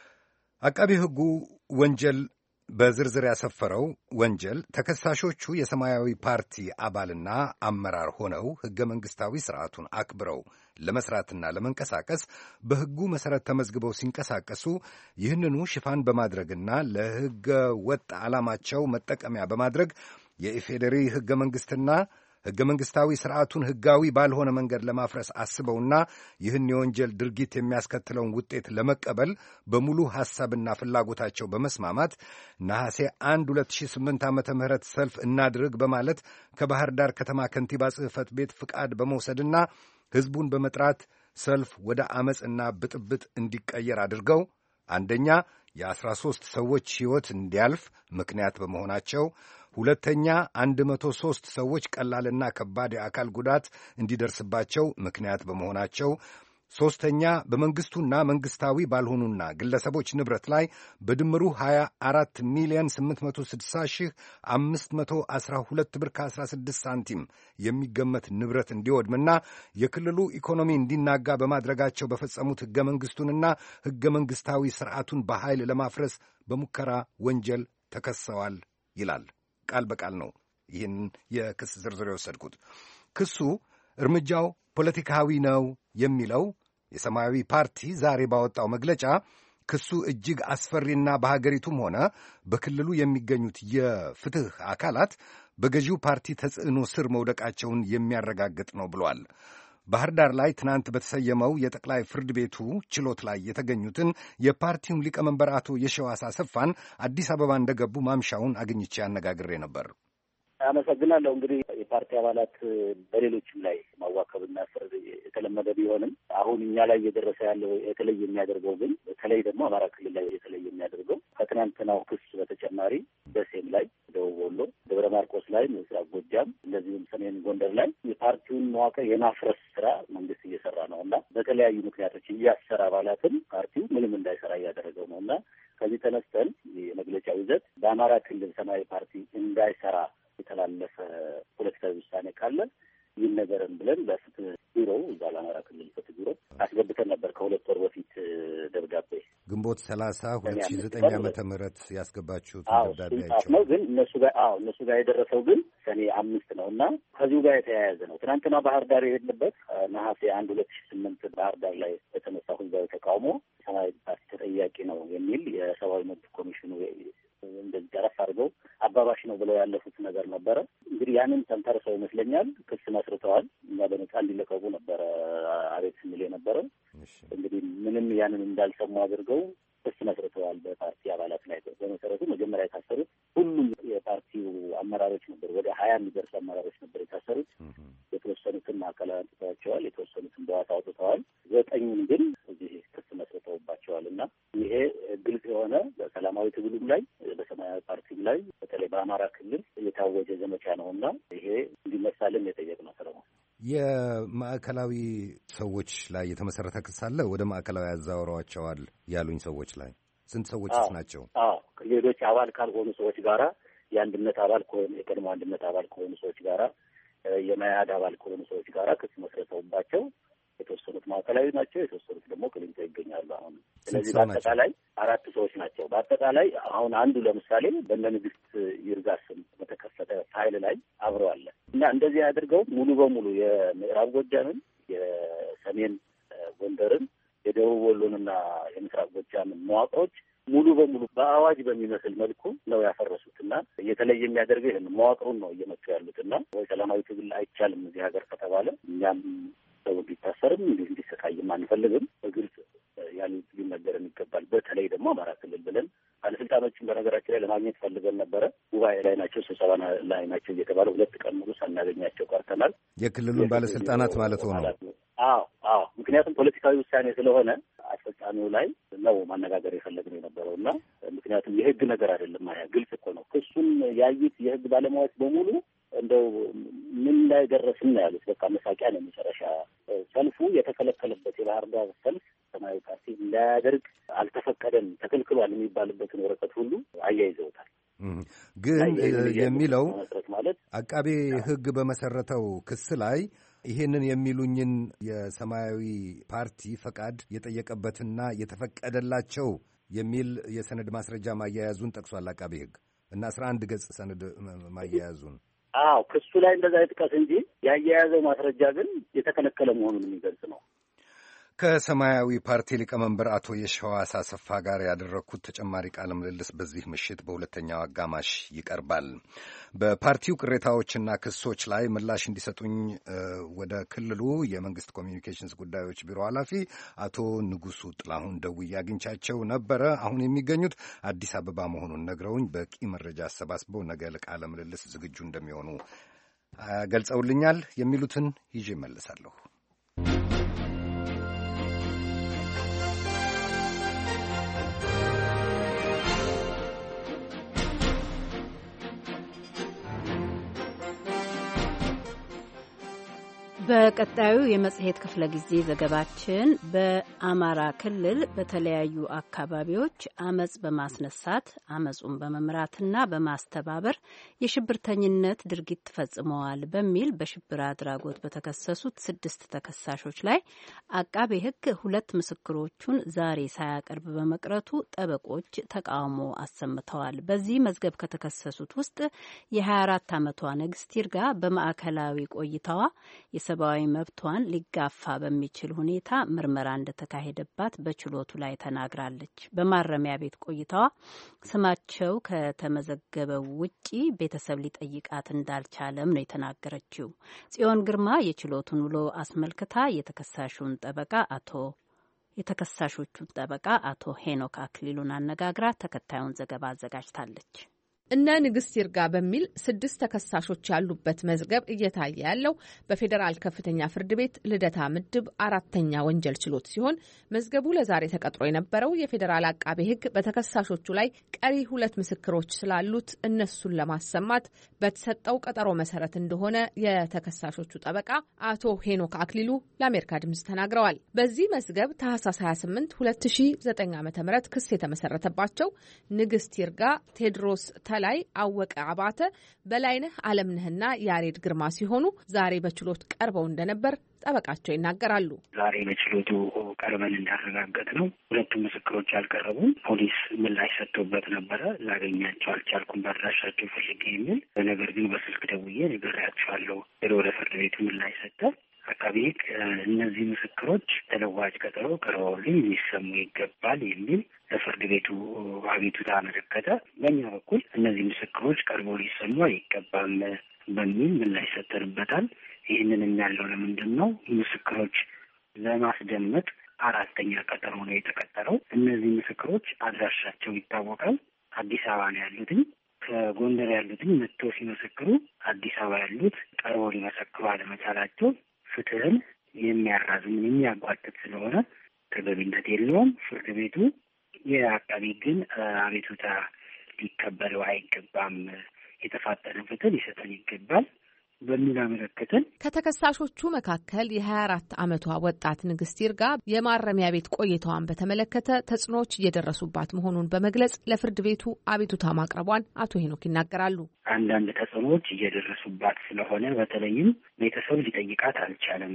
አቃቤ ሕጉ ወንጀል በዝርዝር ያሰፈረው ወንጀል ተከሳሾቹ የሰማያዊ ፓርቲ አባልና አመራር ሆነው ሕገ መንግሥታዊ ስርዓቱን አክብረው ለመስራትና ለመንቀሳቀስ በሕጉ መሠረት ተመዝግበው ሲንቀሳቀሱ ይህንኑ ሽፋን በማድረግና ለሕገ ወጥ ዓላማቸው መጠቀሚያ በማድረግ የኢፌዴሪ ሕገ መንግሥትና ሕገ መንግሥታዊ ስርዓቱን ሕጋዊ ባልሆነ መንገድ ለማፍረስ አስበውና ይህን የወንጀል ድርጊት የሚያስከትለውን ውጤት ለመቀበል በሙሉ ሐሳብና ፍላጎታቸው በመስማማት ነሐሴ አንድ ሁለት ሺህ ስምንት ዓመተ ምህረት ሰልፍ እናድርግ በማለት ከባህር ዳር ከተማ ከንቲባ ጽሕፈት ቤት ፍቃድ በመውሰድና ሕዝቡን በመጥራት ሰልፍ ወደ ዐመፅና ብጥብጥ እንዲቀየር አድርገው አንደኛ የአስራ ሦስት ሰዎች ሕይወት እንዲያልፍ ምክንያት በመሆናቸው፣ ሁለተኛ አንድ መቶ ሦስት ሰዎች ቀላልና ከባድ የአካል ጉዳት እንዲደርስባቸው ምክንያት በመሆናቸው፣ ሦስተኛ በመንግሥቱና መንግሥታዊ ባልሆኑና ግለሰቦች ንብረት ላይ በድምሩ ሀያ አራት ሚሊዮን ስምንት መቶ ስድሳ ሺህ አምስት መቶ አስራ ሁለት ብር ከአስራ ስድስት ሳንቲም የሚገመት ንብረት እንዲወድምና የክልሉ ኢኮኖሚ እንዲናጋ በማድረጋቸው በፈጸሙት ሕገ መንግሥቱንና ሕገ መንግሥታዊ ሥርዓቱን በኃይል ለማፍረስ በሙከራ ወንጀል ተከሰዋል ይላል። ቃል በቃል ነው ይህን የክስ ዝርዝር የወሰድኩት። ክሱ እርምጃው ፖለቲካዊ ነው የሚለው የሰማያዊ ፓርቲ ዛሬ ባወጣው መግለጫ ክሱ እጅግ አስፈሪና በሀገሪቱም ሆነ በክልሉ የሚገኙት የፍትሕ አካላት በገዢው ፓርቲ ተጽዕኖ ስር መውደቃቸውን የሚያረጋግጥ ነው ብሏል። ባህር ዳር ላይ ትናንት በተሰየመው የጠቅላይ ፍርድ ቤቱ ችሎት ላይ የተገኙትን የፓርቲውን ሊቀመንበር አቶ የሸዋስ አሰፋን አዲስ አበባ እንደገቡ ማምሻውን አግኝቼ አነጋግሬ ነበር። አመሰግናለሁ። እንግዲህ የፓርቲ አባላት በሌሎችም ላይ ማዋከብና ፍርድ የተለመደ ቢሆንም አሁን እኛ ላይ እየደረሰ ያለው የተለየ የሚያደርገው ግን በተለይ ደግሞ አማራ ክልል ላይ የተለየ የሚያደርገው ከትናንትናው ክስ በተጨማሪ ደሴም ላይ፣ ደቡብ ወሎ፣ ደብረ ማርቆስ ላይ፣ ምስራቅ ጎጃም እንደዚሁም ሰሜን ጎንደር ላይ የፓርቲውን መዋቅር የማፍረስ ስራ መንግስት እየሰራ ነው እና በተለያዩ ምክንያቶች እያሰራ አባላትን ፓርቲው ምንም እንዳይሰራ እያደረገው ነው እና ከዚህ ተነስተን የመግለጫው ይዘት በአማራ ክልል ሰማያዊ ፓርቲ እንዳይሰራ የተላለፈ ፖለቲካዊ ውሳኔ ካለ ይህን ነገርን ብለን ለፍትህ ቢሮው እዛ ለአማራ ክልል ፍትህ ቢሮ አስገብተን ነበር። ከሁለት ወር በፊት ደብዳቤ ግንቦት ሰላሳ ሁለት ሺህ ዘጠኝ ዓመተ ምህረት ያስገባችሁት ደብዳቤ ነው። ግን እነሱ ጋር አዎ እነሱ ጋር የደረሰው ግን ሰኔ አምስት ነው እና ከዚሁ ጋር የተያያዘ ነው። ትናንትና ባህር ዳር የሄድንበት ነሐሴ አንድ ሁለት ሺህ ስምንት ባህር ዳር ላይ የተነሳ ህዝባዊ ተቃውሞ ሰማያዊ ፓርቲ ተጠያቂ ነው የሚል የሰብአዊ መብት ኮሚሽኑ እንደዚህ ገረፍ አድርገው አባባሽ ነው ብለው ያለፉት ነገር ነበረ። እንግዲህ ያንን ተንተርሰው ይመስለኛል ክስ መስርተዋል። እኛ በነጻ እንዲለቀቁ ነበረ አቤት ስንል የነበረው። እንግዲህ ምንም ያንን እንዳልሰሙ አድርገው ክስ መስርተዋል በፓርቲ አባላት ላይ። በመሰረቱ መጀመሪያ የታሰሩት ሁሉም የፓርቲው አመራሮች ነበር። ወደ ሀያ የሚደርሱ አመራሮች ነበር የታሰሩት። የተወሰኑትን ማዕከላዊ አንጥተዋቸዋል፣ የተወሰኑትን በዋስ አውጥተዋል። ዘጠኙን ግን እዚህ ክስ መስርተውባቸዋል እና ይሄ ግልጽ የሆነ በሰላማዊ ትግሉም ላይ በሰማያዊ ፓርቲም ላይ በተለይ በአማራ ክልል የታወጀ ዘመቻ ነው እና ይሄ እንዲነሳልን የጠየቅነው ሰለሞን። የማዕከላዊ ሰዎች ላይ የተመሰረተ ክስ አለ። ወደ ማዕከላዊ ያዛወሯቸዋል ያሉኝ ሰዎች ላይ ስንት ሰዎችስ ናቸው? አዎ ሌሎች አባል ካልሆኑ ሰዎች ጋራ የአንድነት አባል ከሆኑ የቀድሞ አንድነት አባል ከሆኑ ሰዎች ጋራ የመያድ አባል ከሆኑ ሰዎች ጋራ ክስ መስርተውባቸው የተወሰኑት ማዕከላዊ ናቸው፣ የተወሰኑት ደግሞ ቅሊንጦ ይገኛሉ አሁን። ስለዚህ በአጠቃላይ አራት ሰዎች ናቸው። በአጠቃላይ አሁን አንዱ ለምሳሌ በእነ ንግስት ይርጋ ስም በተከፈተ ፋይል ላይ አብረዋል እና እንደዚህ አድርገው ሙሉ በሙሉ የምዕራብ ጎጃምን፣ የሰሜን ጎንደርን፣ የደቡብ ወሎንና የምስራቅ ጎጃምን መዋቅሮች ሙሉ በሙሉ በአዋጅ በሚመስል መልኩ ነው ያፈረሱት እና የተለየ የሚያደርገው ይህን መዋቅሩን ነው እየመጡ ያሉት እና ወይ ሰላማዊ ትግል አይቻልም እዚህ ሀገር ከተባለ እኛም ሰው እንዲታሰርም እንዲህ እንዲሰቃይም አንፈልግም። በግልጽ ያሉት ሊነገረን ይገባል። በተለይ ደግሞ አማራ ክልል ብለን ባለስልጣኖችን በነገራችን ላይ ለማግኘት ፈልገን ነበረ። ጉባኤ ላይ ናቸው፣ ስብሰባ ላይ ናቸው እየተባለ ሁለት ቀን ሙሉ ሳናገኛቸው ቀርተናል። የክልሉን ባለስልጣናት ማለት ነው? አዎ አዎ። ምክንያቱም ፖለቲካዊ ውሳኔ ስለሆነ አስፈጻሚው ላይ ነው ማነጋገር የፈለግነው የነበረው እና ምክንያቱም የህግ ነገር አይደለም። ያ ግልጽ እኮ ነው። ክሱን ያዩት የህግ ባለሙያዎች በሙሉ እንደው ምን ላይ ደረስን ነው ያሉት። በቃ መሳቂያ ነው። መጨረሻ ሰልፉ የተከለከለበት የባህር ዳር ሰልፍ ሰማያዊ ፓርቲ እንዳያደርግ አልተፈቀደም፣ ተከልክሏል የሚባልበትን ወረቀት ሁሉ አያይዘውታል። ግን የሚለው ማለት አቃቤ ህግ በመሰረተው ክስ ላይ ይሄንን የሚሉኝን የሰማያዊ ፓርቲ ፈቃድ የጠየቀበትና የተፈቀደላቸው የሚል የሰነድ ማስረጃ ማያያዙን ጠቅሷል አቃቤ ህግ እና አስራ አንድ ገጽ ሰነድ ማያያዙን። አዎ ክሱ ላይ እንደዛ ይጥቀስ እንጂ ያያያዘው ማስረጃ ግን የተከለከለ መሆኑን የሚገልጽ ነው። ከሰማያዊ ፓርቲ ሊቀመንበር አቶ የሸዋስ አሰፋ ጋር ያደረግኩት ተጨማሪ ቃለ ምልልስ በዚህ ምሽት በሁለተኛው አጋማሽ ይቀርባል። በፓርቲው ቅሬታዎችና ክሶች ላይ ምላሽ እንዲሰጡኝ ወደ ክልሉ የመንግስት ኮሚኒኬሽንስ ጉዳዮች ቢሮ ኃላፊ አቶ ንጉሱ ጥላሁን ደውዬ አግኝቻቸው ነበረ። አሁን የሚገኙት አዲስ አበባ መሆኑን ነግረውኝ በቂ መረጃ አሰባስበው ነገ ለቃለ ምልልስ ዝግጁ እንደሚሆኑ ገልጸውልኛል። የሚሉትን ይዤ እመለሳለሁ። በቀጣዩ የመጽሔት ክፍለ ጊዜ ዘገባችን በአማራ ክልል በተለያዩ አካባቢዎች አመጽ በማስነሳት አመጹን በመምራትና በማስተባበር የሽብርተኝነት ድርጊት ፈጽመዋል በሚል በሽብር አድራጎት በተከሰሱት ስድስት ተከሳሾች ላይ አቃቤ ሕግ ሁለት ምስክሮቹን ዛሬ ሳያቀርብ በመቅረቱ ጠበቆች ተቃውሞ አሰምተዋል። በዚህ መዝገብ ከተከሰሱት ውስጥ የሀያ አራት ዓመቷ ንግስት ይርጋ በማዕከላዊ ቆይታዋ ሰብአዊ መብቷን ሊጋፋ በሚችል ሁኔታ ምርመራ እንደተካሄደባት በችሎቱ ላይ ተናግራለች። በማረሚያ ቤት ቆይታዋ ስማቸው ከተመዘገበው ውጪ ቤተሰብ ሊጠይቃት እንዳልቻለም ነው የተናገረችው። ጽዮን ግርማ የችሎቱን ውሎ አስመልክታ የተከሳሹን ጠበቃ አቶ የተከሳሾቹን ጠበቃ አቶ ሄኖክ አክሊሉን አነጋግራ ተከታዩን ዘገባ አዘጋጅታለች። እነ ንግስት ይርጋ በሚል ስድስት ተከሳሾች ያሉበት መዝገብ እየታየ ያለው በፌዴራል ከፍተኛ ፍርድ ቤት ልደታ ምድብ አራተኛ ወንጀል ችሎት ሲሆን መዝገቡ ለዛሬ ተቀጥሮ የነበረው የፌዴራል አቃቤ ሕግ በተከሳሾቹ ላይ ቀሪ ሁለት ምስክሮች ስላሉት እነሱን ለማሰማት በተሰጠው ቀጠሮ መሰረት እንደሆነ የተከሳሾቹ ጠበቃ አቶ ሄኖክ አክሊሉ ለአሜሪካ ድምጽ ተናግረዋል። በዚህ መዝገብ ታህሳስ ሀያ ስምንት ሁለት ሺ ዘጠኝ ዓ.ም ክስ የተመሰረተባቸው ንግስት ይርጋ፣ ቴድሮስ ላይ አወቀ አባተ፣ በላይነህ አለምነህና ያሬድ ግርማ ሲሆኑ ዛሬ በችሎት ቀርበው እንደነበር ጠበቃቸው ይናገራሉ። ዛሬ በችሎቱ ቀርበን እንዳረጋገጥ ነው ሁለቱም ምስክሮች አልቀረቡም። ፖሊስ ምላሽ ሰጥቶበት ነበረ። ላገኛቸው አልቻልኩም፣ በአድራሻቸው ፈልጌ የሚል ነገር ግን በስልክ ደውዬ ነግሬያቸዋለሁ ብሎ ወደ ፍርድ ቤቱ ምላሽ ሰጠ። አቃቤ ሕግ እነዚህ ምስክሮች ተለዋጭ ቀጠሮ ቀርበውልኝ ሊሰሙ ይገባል የሚል ለፍርድ ቤቱ አቤቱታ አመለከተ። በእኛ በኩል እነዚህ ምስክሮች ቀርበው ሊሰሙ አይገባም በሚል ምላሽ ሰጥተንበታል። ይህንን የሚያለው ለምንድን ነው? ምስክሮች ለማስደመጥ አራተኛ ቀጠሮ ነው የተቀጠረው። እነዚህ ምስክሮች አድራሻቸው ይታወቃል። አዲስ አበባ ነው ያሉትኝ። ከጎንደር ያሉትኝ መጥተው ሲመሰክሩ አዲስ አበባ ያሉት ቀርበው ሊመሰክሩ አለመቻላቸው ፍትህን የሚያራዝም የሚያጓትት ስለሆነ ተገቢነት የለውም። ፍርድ ቤቱ የአቃቤ ሕግን አቤቱታ ሊቀበለው አይገባም፣ የተፋጠነ ፍትህ ሊሰጠን ይገባል በሚል አመለከተን። ከተከሳሾቹ መካከል የሀያ አራት ዓመቷ ወጣት ንግስት ይርጋ የማረሚያ ቤት ቆይታዋን በተመለከተ ተጽዕኖዎች እየደረሱባት መሆኑን በመግለጽ ለፍርድ ቤቱ አቤቱታ ማቅረቧን አቶ ሄኖክ ይናገራሉ። አንዳንድ ተጽዕኖዎች እየደረሱባት ስለሆነ በተለይም ቤተሰብ ሊጠይቃት አልቻለም።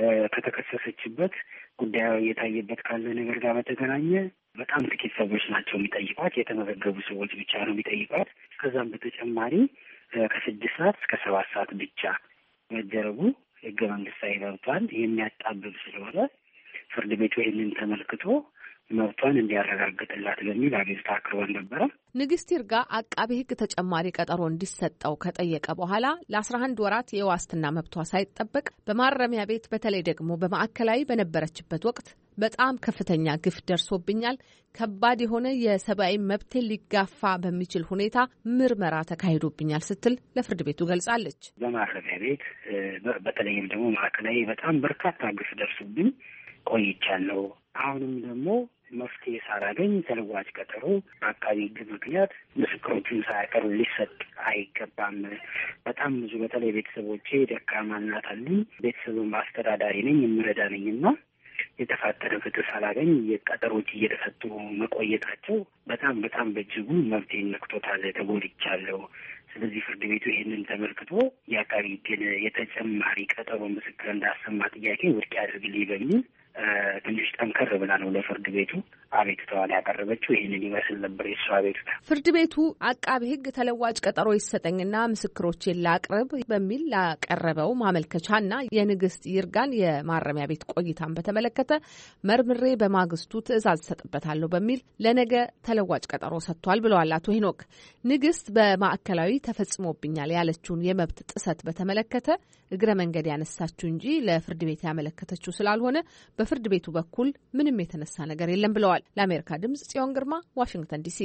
ከተከሰሰችበት ጉዳዩ እየታየበት ካለ ነገር ጋር በተገናኘ በጣም ጥቂት ሰዎች ናቸው የሚጠይቋት። የተመዘገቡ ሰዎች ብቻ ነው የሚጠይቋት። ከዛም በተጨማሪ ከስድስት ሰዓት እስከ ሰባት ሰዓት ብቻ መደረጉ ህገ መንግስታዊ መብቷን የሚያጣብብ ስለሆነ ፍርድ ቤቱ ይህንን ተመልክቶ መብቷን እንዲያረጋግጥላት በሚል አቤቱታ አቅርበን ነበረ። ንግስት ይርጋ አቃቤ ሕግ ተጨማሪ ቀጠሮ እንዲሰጠው ከጠየቀ በኋላ ለአስራ አንድ ወራት የዋስትና መብቷ ሳይጠበቅ በማረሚያ ቤት በተለይ ደግሞ በማዕከላዊ በነበረችበት ወቅት በጣም ከፍተኛ ግፍ ደርሶብኛል። ከባድ የሆነ የሰብአዊ መብት ሊጋፋ በሚችል ሁኔታ ምርመራ ተካሂዶብኛል ስትል ለፍርድ ቤቱ ገልጻለች። በማረሚያ ቤት በተለይም ደግሞ ማዕከላዊ በጣም በርካታ ግፍ ደርሶብኝ ቆይቻለሁ። አሁንም ደግሞ መፍትሄ ሳላገኝ ተለዋጭ ቀጠሮ በአቃቢ ሕግ ምክንያት ምስክሮቹን ሳያቀርቡ ሊሰጥ አይገባም። በጣም ብዙ በተለይ ቤተሰቦቼ ደካማ እናት አሉኝ። ቤተሰቡን አስተዳዳሪ ነኝ፣ የምረዳ ነኝ እና የተፋጠነ ፍትህ ሳላገኝ የቀጠሮች እየተሰጡ መቆየታቸው በጣም በጣም በእጅጉ መብቴን ነክቶታል፣ ተጎድቻለሁ። ስለዚህ ፍርድ ቤቱ ይህንን ተመልክቶ የአቃቢ ሕግን የተጨማሪ ቀጠሮ ምስክር እንዳሰማ ጥያቄ ውድቅ ያድርግልኝ በሚል ትንሽ ጠንከር ብላ ነው ለፍርድ ቤቱ አቤቱታዋን ያቀረበችው። ይህንን ይመስል ነበር የእሱ አቤቱታ። ፍርድ ቤቱ አቃቢ ሕግ ተለዋጭ ቀጠሮ ይሰጠኝና ምስክሮቼን ላቅርብ በሚል ላቀረበው ማመልከቻና የንግስት ይርጋን የማረሚያ ቤት ቆይታን በተመለከተ መርምሬ በማግስቱ ትዕዛዝ ሰጥበታለሁ በሚል ለነገ ተለዋጭ ቀጠሮ ሰጥቷል ብለዋል አቶ ሄኖክ። ንግስት በማዕከላዊ ተፈጽሞብኛል ያለችውን የመብት ጥሰት በተመለከተ እግረ መንገድ ያነሳችው እንጂ ለፍርድ ቤት ያመለከተችው ስላልሆነ በፍርድ ቤቱ በኩል ምንም የተነሳ ነገር የለም ብለዋል። ለአሜሪካ ድምጽ ጽዮን ግርማ ዋሽንግተን ዲሲ።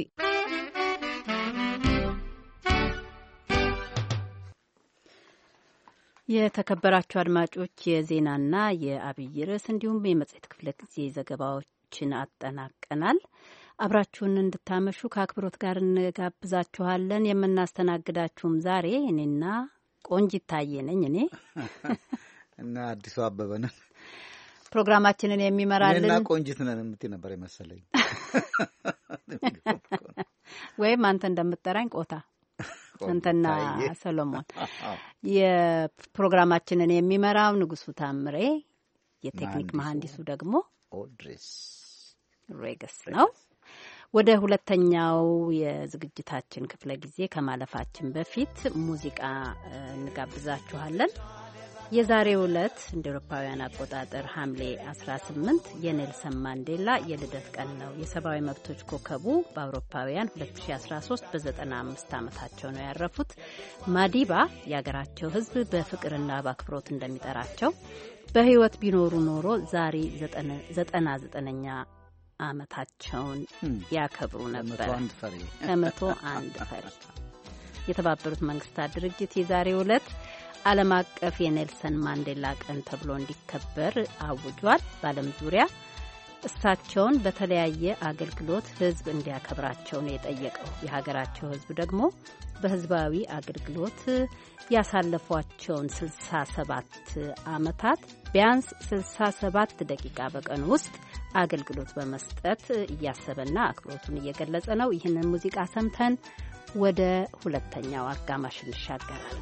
የተከበራችሁ አድማጮች የዜናና የአብይ ርዕስ እንዲሁም የመጽሔት ክፍለ ጊዜ ዘገባዎችን አጠናቀናል። አብራችሁን እንድታመሹ ከአክብሮት ጋር እንጋብዛችኋለን። የምናስተናግዳችሁም ዛሬ እኔና ቆንጂት ታዬ ነኝ። እኔ እና አዲሱ አበበ ነን። ፕሮግራማችንን የሚመራልን እና ቆንጂት ነን የምትይ ነበር የመሰለኝ። ወይም አንተ እንደምትጠራኝ ቆታ አንተና ሰሎሞን። የፕሮግራማችንን የሚመራው ንጉሱ ታምሬ፣ የቴክኒክ መሐንዲሱ ደግሞ ኦድሬስ ሬገስ ነው። ወደ ሁለተኛው የዝግጅታችን ክፍለ ጊዜ ከማለፋችን በፊት ሙዚቃ እንጋብዛችኋለን። የዛሬው ዕለት እንደ አውሮፓውያን አቆጣጠር ሐምሌ አስራ ስምንት የኔልሰን ማንዴላ የልደት ቀን ነው። የሰብአዊ መብቶች ኮከቡ በአውሮፓውያን ሁለት ሺ አስራ ሶስት በዘጠና አምስት ዓመታቸው ነው ያረፉት። ማዲባ የሀገራቸው ሕዝብ በፍቅርና በአክብሮት እንደሚጠራቸው በሕይወት ቢኖሩ ኖሮ ዛሬ ዘጠና ዘጠነኛ ዓመታቸውን ያከብሩ ነበር። ከመቶ አንድ ፈሪ የተባበሩት መንግስታት ድርጅት የዛሬው ዕለት ዓለም አቀፍ የኔልሰን ማንዴላ ቀን ተብሎ እንዲከበር አውጇል። በዓለም ዙሪያ እሳቸውን በተለያየ አገልግሎት ህዝብ እንዲያከብራቸው ነው የጠየቀው። የሀገራቸው ህዝብ ደግሞ በህዝባዊ አገልግሎት ያሳለፏቸውን ስልሳ ሰባት ዓመታት ቢያንስ ስልሳ ሰባት ደቂቃ በቀን ውስጥ አገልግሎት በመስጠት እያሰበና አክብሮቱን እየገለጸ ነው። ይህንን ሙዚቃ ሰምተን ወደ ሁለተኛው አጋማሽ እንሻገራለን።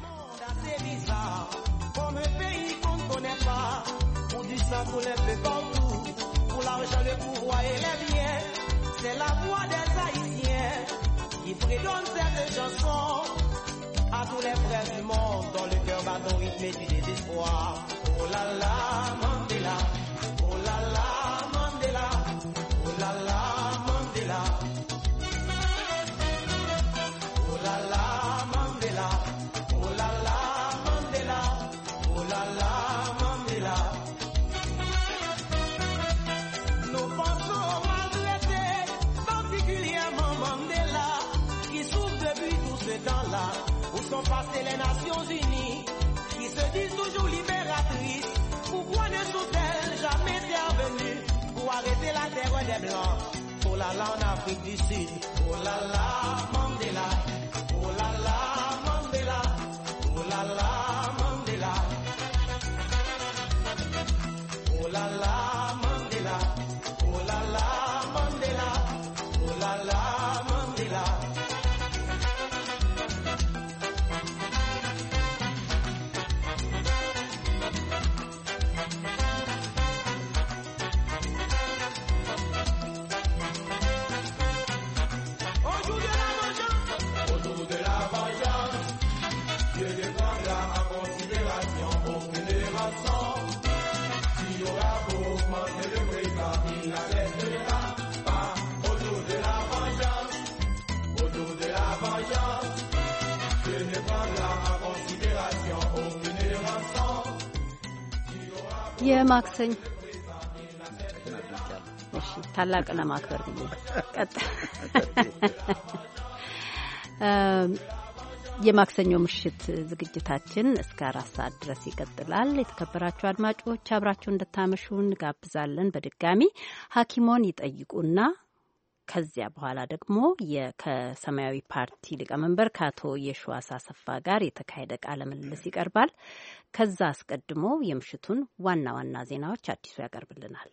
C'est la voix des Haïtiens qui fredonne cette chanson à tous les frères du monde dans le cœur battant rythmé du désespoir. Oh la la Mandela, oh la la Mandela, oh la la Mandela, oh la la Mandela, oh la la Mandela, oh la la Mandela. Nous pensons là où sont passées les Nations Unies qui se disent toujours libératrices. Pourquoi ne sont-elles jamais intervenues pour arrêter la terreur des Blancs? Oh là là en Afrique du Sud, oh là là Mandela, oh là là Mandela, oh là là Mandela, oh là là Mandela, oh là là Mandela, oh là là Mandela. የማክሰኞ እሺ ታላቅ ለማክበር ብዬ ቀጥ የማክሰኞ ምሽት ዝግጅታችን እስከ አራት ሰዓት ድረስ ይቀጥላል። የተከበራችሁ አድማጮች አብራችሁ እንድታመሹ እንጋብዛለን። በድጋሚ ሐኪሞን ይጠይቁና ከዚያ በኋላ ደግሞ ከሰማያዊ ፓርቲ ሊቀመንበር ከአቶ የሺዋስ አሰፋ ጋር የተካሄደ ቃለ ምልልስ ይቀርባል። ከዛ አስቀድሞ የምሽቱን ዋና ዋና ዜናዎች አዲሱ ያቀርብልናል።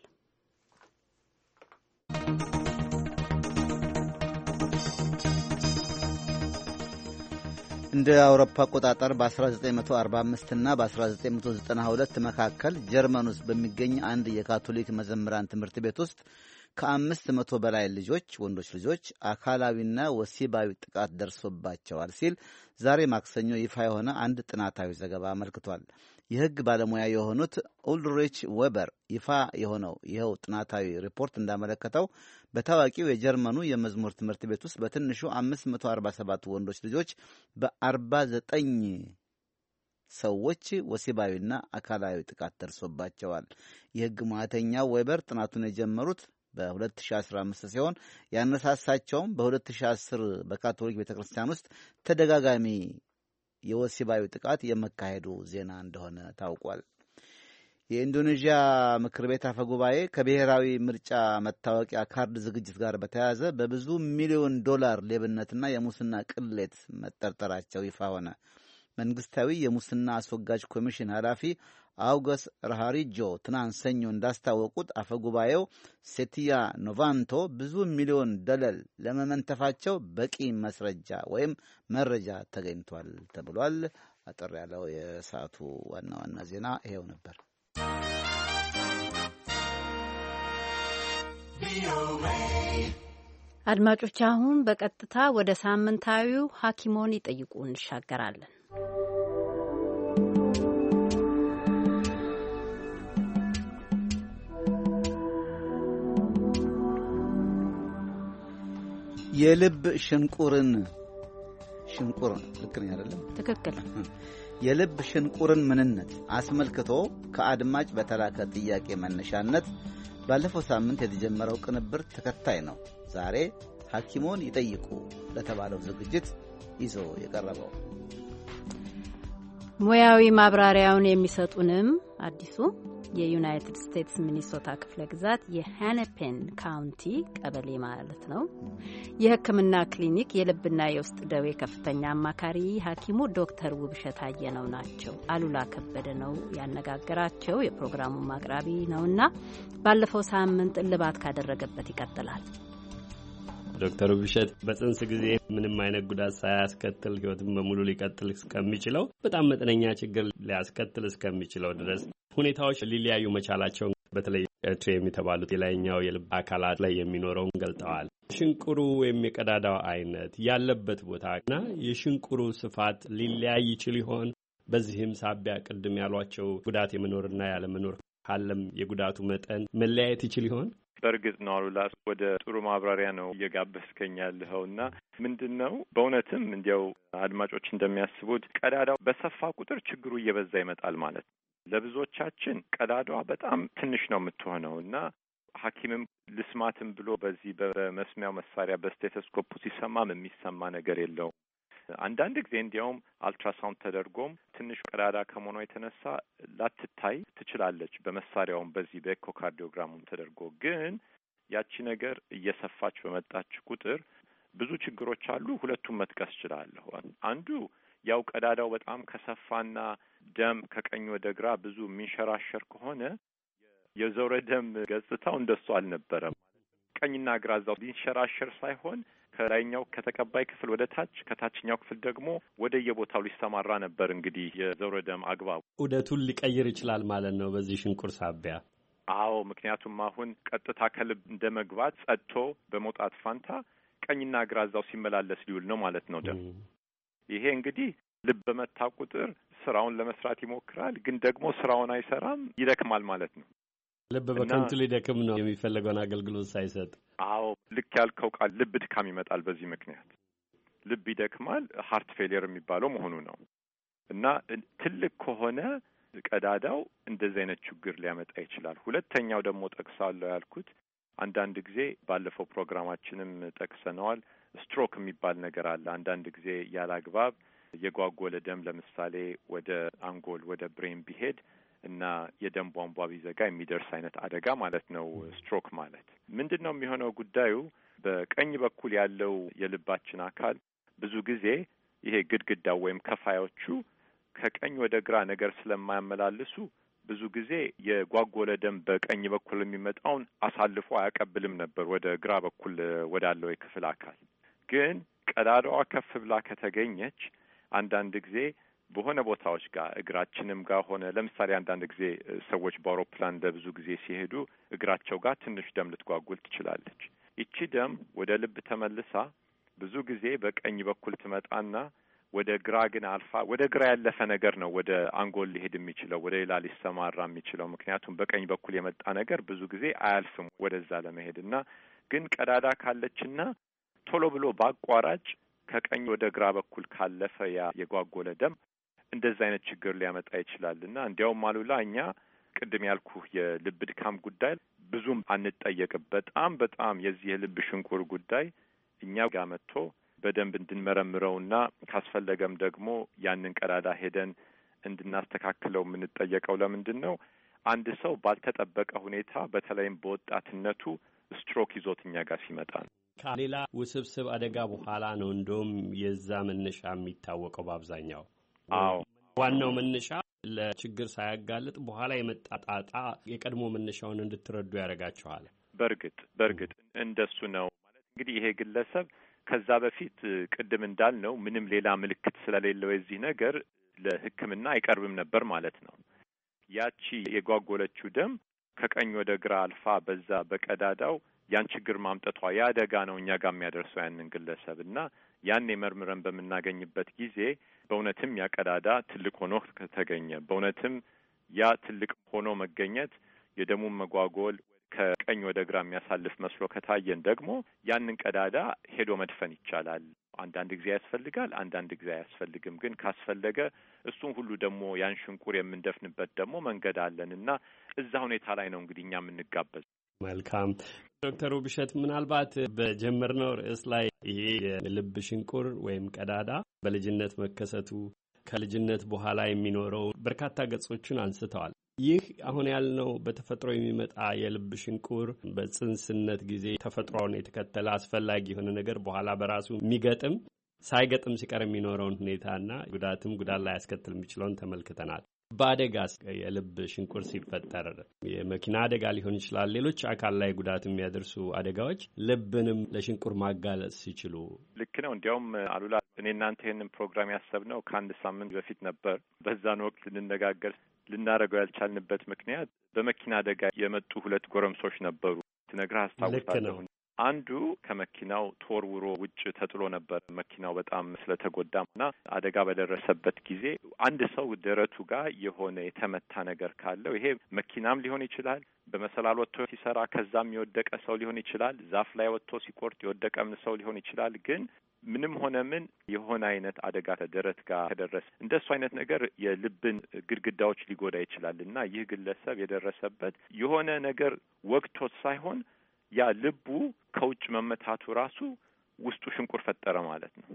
እንደ አውሮፓ አቆጣጠር በ1945 እና በ1992 መካከል ጀርመን ውስጥ በሚገኝ አንድ የካቶሊክ መዘምራን ትምህርት ቤት ውስጥ ከአምስት መቶ በላይ ልጆች ወንዶች ልጆች አካላዊና ወሲባዊ ጥቃት ደርሶባቸዋል ሲል ዛሬ ማክሰኞ ይፋ የሆነ አንድ ጥናታዊ ዘገባ አመልክቷል። የሕግ ባለሙያ የሆኑት ኡልሪች ዌበር ይፋ የሆነው ይኸው ጥናታዊ ሪፖርት እንዳመለከተው በታዋቂው የጀርመኑ የመዝሙር ትምህርት ቤት ውስጥ በትንሹ አምስት መቶ አርባ ሰባት ወንዶች ልጆች በአርባ ዘጠኝ ሰዎች ወሲባዊና አካላዊ ጥቃት ደርሶባቸዋል። የሕግ ሙያተኛው ዌበር ጥናቱን የጀመሩት በ2015 ሲሆን ያነሳሳቸውም በ2010 በካቶሊክ ቤተክርስቲያን ውስጥ ተደጋጋሚ የወሲባዊ ጥቃት የመካሄዱ ዜና እንደሆነ ታውቋል። የኢንዶኔዥያ ምክር ቤት አፈ ጉባኤ ከብሔራዊ ምርጫ መታወቂያ ካርድ ዝግጅት ጋር በተያያዘ በብዙ ሚሊዮን ዶላር ሌብነትና የሙስና ቅሌት መጠርጠራቸው ይፋ ሆነ። መንግስታዊ የሙስና አስወጋጅ ኮሚሽን ኃላፊ አውገስ ራሃሪጆ ትናንት ሰኞ እንዳስታወቁት አፈጉባኤው ሴቲያ ኖቫንቶ ብዙ ሚሊዮን ዶላር ለመመንተፋቸው በቂ መስረጃ ወይም መረጃ ተገኝቷል ተብሏል። አጠር ያለው የሰዓቱ ዋና ዋና ዜና ይሄው ነበር። አድማጮች አሁን በቀጥታ ወደ ሳምንታዊው ሐኪሞን ይጠይቁ እንሻገራለን። የልብ ሽንቁርን ሽንቁርን ልክ ነው አይደለም? ትክክል። የልብ ሽንቁርን ምንነት አስመልክቶ ከአድማጭ በተላከ ጥያቄ መነሻነት ባለፈው ሳምንት የተጀመረው ቅንብር ተከታይ ነው። ዛሬ ሐኪሞን ይጠይቁ ለተባለው ዝግጅት ይዞ የቀረበው ሙያዊ ማብራሪያውን የሚሰጡንም አዲሱ የዩናይትድ ስቴትስ ሚኒሶታ ክፍለ ግዛት የሃነፔን ካውንቲ ቀበሌ ማለት ነው የሕክምና ክሊኒክ የልብና የውስጥ ደዌ ከፍተኛ አማካሪ ሐኪሙ ዶክተር ውብሸት አየነው ናቸው። አሉላ ከበደ ነው ያነጋገራቸው። የፕሮግራሙ ማቅራቢ ነውና ባለፈው ሳምንት እልባት ካደረገበት ይቀጥላል። ዶክተር ውብሸት በጽንስ ጊዜ ምንም አይነት ጉዳት ሳያስከትል ህይወትን በሙሉ ሊቀጥል እስከሚችለው በጣም መጠነኛ ችግር ሊያስከትል እስከሚችለው ድረስ ሁኔታዎች ሊለያዩ መቻላቸውን በተለይ ኤርትሬም የተባሉት የላይኛው የልብ አካላት ላይ የሚኖረውን ገልጠዋል። ሽንቁሩ ወይም የቀዳዳው አይነት ያለበት ቦታና የሽንቁሩ ስፋት ሊለያይ ይችል ይሆን? በዚህም ሳቢያ ቅድም ያሏቸው ጉዳት የመኖርና ያለመኖር ካለም የጉዳቱ መጠን መለያየት ይችል ይሆን? በእርግጥ ነው አሉላ፣ ወደ ጥሩ ማብራሪያ ነው እየጋበዝከኝ ያለኸውና ምንድን ነው በእውነትም እንዲያው አድማጮች እንደሚያስቡት ቀዳዳው በሰፋ ቁጥር ችግሩ እየበዛ ይመጣል ማለት ነው። ለብዙዎቻችን ቀዳዳዋ በጣም ትንሽ ነው የምትሆነው እና ሐኪምም ልስማትም ብሎ በዚህ በመስሚያው መሳሪያ በስቴቶስኮፕ ሲሰማም የሚሰማ ነገር የለውም። አንዳንድ ጊዜ እንዲያውም አልትራሳውንድ ተደርጎም ትንሽ ቀዳዳ ከመሆኗ የተነሳ ላትታይ ትችላለች። በመሳሪያውም በዚህ በኤኮካርዲዮግራሙም ተደርጎ ግን ያቺ ነገር እየሰፋች በመጣች ቁጥር ብዙ ችግሮች አሉ። ሁለቱም መጥቀስ እችላለሁ። አንዱ ያው ቀዳዳው በጣም ከሰፋና ደም ከቀኝ ወደ ግራ ብዙ የሚንሸራሸር ከሆነ የዘውረ ደም ገጽታው እንደሱ አልነበረም። ቀኝና ግራ እዛው ሊንሸራሸር ሳይሆን ከላይኛው ከተቀባይ ክፍል ወደ ታች ከታችኛው ክፍል ደግሞ ወደ የቦታው ሊሰማራ ነበር። እንግዲህ የዘውረ ደም አግባብ ዑደቱን ሊቀይር ይችላል ማለት ነው በዚህ ሽንቁር ሳቢያ። አዎ፣ ምክንያቱም አሁን ቀጥታ ከልብ እንደ መግባት ጸድቶ በመውጣት ፋንታ ቀኝና ግራ እዛው ሲመላለስ ሊውል ነው ማለት ነው ደም። ይሄ እንግዲህ ልብ በመታ ቁጥር ስራውን ለመስራት ይሞክራል፣ ግን ደግሞ ስራውን አይሰራም፣ ይደክማል ማለት ነው። ልብ በከንቱ ሊደክም ነው የሚፈልገውን አገልግሎት ሳይሰጥ። አዎ ልክ ያልከው ቃል ልብ ድካም ይመጣል። በዚህ ምክንያት ልብ ይደክማል፣ ሃርት ፌሊየር የሚባለው መሆኑ ነው። እና ትልቅ ከሆነ ቀዳዳው እንደዚህ አይነት ችግር ሊያመጣ ይችላል። ሁለተኛው ደግሞ ጠቅሳለሁ ያልኩት አንዳንድ ጊዜ ባለፈው ፕሮግራማችንም ጠቅሰነዋል ስትሮክ የሚባል ነገር አለ። አንዳንድ ጊዜ ያላግባብ የጓጎለ ደም ለምሳሌ ወደ አንጎል ወደ ብሬን ቢሄድ እና የደም ቧንቧ ቢዘጋ የሚደርስ አይነት አደጋ ማለት ነው። ስትሮክ ማለት ምንድነው የሚሆነው? ጉዳዩ በቀኝ በኩል ያለው የልባችን አካል ብዙ ጊዜ ይሄ ግድግዳው ወይም ከፋዮቹ ከቀኝ ወደ ግራ ነገር ስለማያመላልሱ ብዙ ጊዜ የጓጎለ ደም በቀኝ በኩል የሚመጣውን አሳልፎ አያቀብልም ነበር ወደ ግራ በኩል ወዳለው የክፍል አካል። ግን ቀዳዳዋ ከፍ ብላ ከተገኘች አንዳንድ ጊዜ በሆነ ቦታዎች ጋር እግራችንም ጋር ሆነ ለምሳሌ አንዳንድ ጊዜ ሰዎች በአውሮፕላን ለብዙ ጊዜ ሲሄዱ እግራቸው ጋር ትንሽ ደም ልትጓጉል ትችላለች። ይቺ ደም ወደ ልብ ተመልሳ ብዙ ጊዜ በቀኝ በኩል ትመጣና ወደ ግራ ግን አልፋ ወደ ግራ ያለፈ ነገር ነው ወደ አንጎል ሊሄድ የሚችለው ወደ ሌላ ሊሰማራ የሚችለው። ምክንያቱም በቀኝ በኩል የመጣ ነገር ብዙ ጊዜ አያልፍም ወደዛ ለመሄድና ግን ቀዳዳ ካለችና ቶሎ ብሎ ባቋራጭ ከቀኝ ወደ ግራ በኩል ካለፈ ያ የጓጎለ ደም እንደዛ አይነት ችግር ሊያመጣ ይችላልና እንዲያውም አሉላ እኛ ቅድም ያልኩህ የልብ ድካም ጉዳይ ብዙም አንጠየቅም። በጣም በጣም የዚህ የልብ ሽንቁር ጉዳይ እኛ ጋር መጥቶ በደንብ እንድንመረምረውና ካስፈለገም ደግሞ ያንን ቀዳዳ ሄደን እንድናስተካክለው የምንጠየቀው ለምንድን ነው? አንድ ሰው ባልተጠበቀ ሁኔታ በተለይም በወጣትነቱ ስትሮክ ይዞት እኛ ጋር ሲመጣ ነው። ከሌላ ውስብስብ አደጋ በኋላ ነው እንደውም የዛ መነሻ የሚታወቀው በአብዛኛው። አዎ ዋናው መነሻ ለችግር ሳያጋልጥ በኋላ የመጣ ጣጣ የቀድሞ መነሻውን እንድትረዱ ያደርጋችኋል። በእርግጥ በእርግጥ እንደሱ ነው ማለት እንግዲህ ይሄ ግለሰብ ከዛ በፊት ቅድም እንዳልነው ምንም ሌላ ምልክት ስለሌለው የዚህ ነገር ለሕክምና አይቀርብም ነበር ማለት ነው። ያቺ የጓጎለችው ደም ከቀኝ ወደ ግራ አልፋ በዛ በቀዳዳው ያን ችግር ማምጠቷ ያ አደጋ ነው እኛ ጋር የሚያደርሰው ያንን ግለሰብ እና ያን መርምረን በምናገኝበት ጊዜ በእውነትም ያ ቀዳዳ ትልቅ ሆኖ ከተገኘ በእውነትም ያ ትልቅ ሆኖ መገኘት የደሙን መጓጎል ከቀኝ ወደ ግራ የሚያሳልፍ መስሎ ከታየን ደግሞ ያንን ቀዳዳ ሄዶ መድፈን ይቻላል። አንዳንድ ጊዜ ያስፈልጋል፣ አንዳንድ ጊዜ አያስፈልግም። ግን ካስፈለገ እሱን ሁሉ ደግሞ ያን ሽንቁር የምንደፍንበት ደግሞ መንገድ አለን እና እዛ ሁኔታ ላይ ነው እንግዲህ እኛ የምንጋበዝ። መልካም ዶክተር ውብሸት ምናልባት በጀመርነው ርዕስ ላይ ይሄ የልብ ሽንቁር ወይም ቀዳዳ በልጅነት መከሰቱ ከልጅነት በኋላ የሚኖረው በርካታ ገጾችን አንስተዋል። ይህ አሁን ያልነው በተፈጥሮ የሚመጣ የልብ ሽንቁር በጽንስነት ጊዜ ተፈጥሮውን የተከተለ አስፈላጊ የሆነ ነገር በኋላ በራሱ የሚገጥም ሳይገጥም ሲቀር የሚኖረውን ሁኔታና ጉዳትም ጉዳት ላይ ያስከትል የሚችለውን ተመልክተናል። በአደጋስ የልብ ሽንቁር ሲፈጠር የመኪና አደጋ ሊሆን ይችላል፣ ሌሎች አካል ላይ ጉዳት የሚያደርሱ አደጋዎች ልብንም ለሽንቁር ማጋለጥ ሲችሉ ልክ ነው። እንዲያውም አሉላ እኔ እናንተ ይህንን ፕሮግራም ያሰብነው ከአንድ ሳምንት በፊት ነበር። በዛን ወቅት ልንነጋገር ልናደርገው ያልቻልንበት ምክንያት በመኪና አደጋ የመጡ ሁለት ጎረምሶች ነበሩ። ትነግርህ አስታውሳለሁ። አንዱ ከመኪናው ተወርውሮ ውጭ ተጥሎ ነበር። መኪናው በጣም ስለተጎዳና አደጋ በደረሰበት ጊዜ አንድ ሰው ደረቱ ጋር የሆነ የተመታ ነገር ካለው ይሄ መኪናም ሊሆን ይችላል፣ በመሰላል ወጥቶ ሲሰራ ከዛም የወደቀ ሰው ሊሆን ይችላል፣ ዛፍ ላይ ወጥቶ ሲቆርጥ የወደቀም ሰው ሊሆን ይችላል። ግን ምንም ሆነ ምን የሆነ አይነት አደጋ ደረት ጋር ከደረሰ እንደሱ አይነት ነገር የልብን ግድግዳዎች ሊጎዳ ይችላል እና ይህ ግለሰብ የደረሰበት የሆነ ነገር ወግቶት ሳይሆን ያ ልቡ ከውጭ መመታቱ ራሱ ውስጡ ሽንቁር ፈጠረ ማለት ነው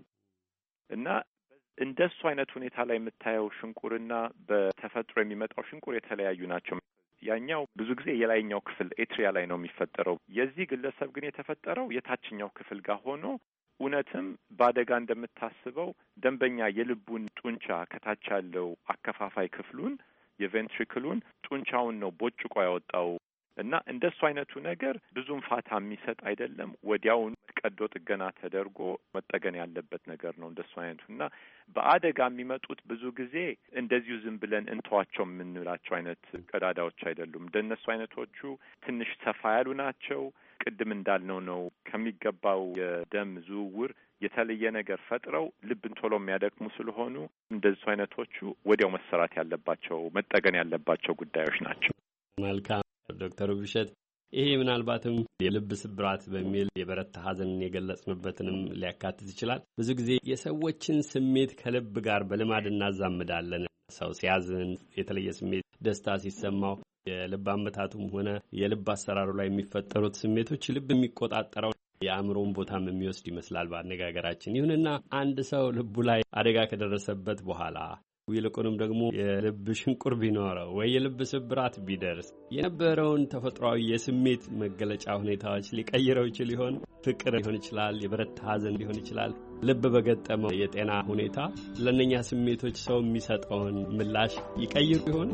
እና እንደሱ አይነት ሁኔታ ላይ የምታየው ሽንቁርና በተፈጥሮ የሚመጣው ሽንቁር የተለያዩ ናቸው። ያኛው ብዙ ጊዜ የላይኛው ክፍል ኤትሪያ ላይ ነው የሚፈጠረው። የዚህ ግለሰብ ግን የተፈጠረው የታችኛው ክፍል ጋር ሆኖ እውነትም በአደጋ እንደምታስበው ደንበኛ የልቡን ጡንቻ ከታች ያለው አከፋፋይ ክፍሉን የቬንትሪክሉን ጡንቻውን ነው ቦጭቆ ያወጣው እና እንደሱ አይነቱ ነገር ብዙም ፋታ የሚሰጥ አይደለም። ወዲያውን ቀዶ ጥገና ተደርጎ መጠገን ያለበት ነገር ነው እንደሱ አይነቱ እና በአደጋ የሚመጡት ብዙ ጊዜ እንደዚሁ ዝም ብለን እንተዋቸው የምንላቸው አይነት ቀዳዳዎች አይደሉም። እንደነሱ አይነቶቹ ትንሽ ሰፋ ያሉ ናቸው። ቅድም እንዳልነው ነው ከሚገባው የደም ዝውውር የተለየ ነገር ፈጥረው ልብን ቶሎ የሚያደክሙ ስለሆኑ እንደሱ አይነቶቹ ወዲያው መሰራት ያለባቸው መጠገን ያለባቸው ጉዳዮች ናቸው። መልካም ዶክተር ውብሸት ይሄ ምናልባትም የልብ ስብራት በሚል የበረታ ሐዘንን የገለጽንበትንም ሊያካትት ይችላል። ብዙ ጊዜ የሰዎችን ስሜት ከልብ ጋር በልማድ እናዛምዳለን። ሰው ሲያዝን፣ የተለየ ስሜት ደስታ ሲሰማው የልብ አመታቱም ሆነ የልብ አሰራሩ ላይ የሚፈጠሩት ስሜቶች ልብ የሚቆጣጠረው የአእምሮን ቦታም የሚወስድ ይመስላል በአነጋገራችን። ይሁንና አንድ ሰው ልቡ ላይ አደጋ ከደረሰበት በኋላ ይልቁንም ደግሞ የልብ ሽንቁር ቢኖረው ወይ የልብ ስብራት ቢደርስ የነበረውን ተፈጥሯዊ የስሜት መገለጫ ሁኔታዎች ሊቀይረው ይችል ይሆን? ፍቅር ሊሆን ይችላል፣ የበረታ ሐዘን ሊሆን ይችላል። ልብ በገጠመው የጤና ሁኔታ ለእነኛ ስሜቶች ሰው የሚሰጠውን ምላሽ ይቀይሩ ይሆን?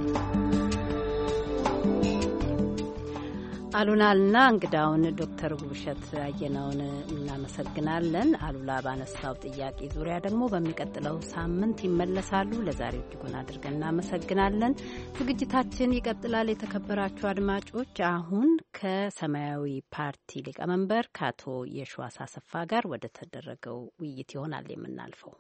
አሉላና እንግዳውን ዶክተር ውብሸት አየነውን እናመሰግናለን። አሉላ ባነሳው ጥያቄ ዙሪያ ደግሞ በሚቀጥለው ሳምንት ይመለሳሉ። ለዛሬ እጅጉን አድርገን እናመሰግናለን። ዝግጅታችን ይቀጥላል። የተከበራችሁ አድማጮች፣ አሁን ከሰማያዊ ፓርቲ ሊቀመንበር ከአቶ የሺዋስ አሰፋ ጋር ወደ ተደረገው ውይይት ይሆናል የምናልፈው።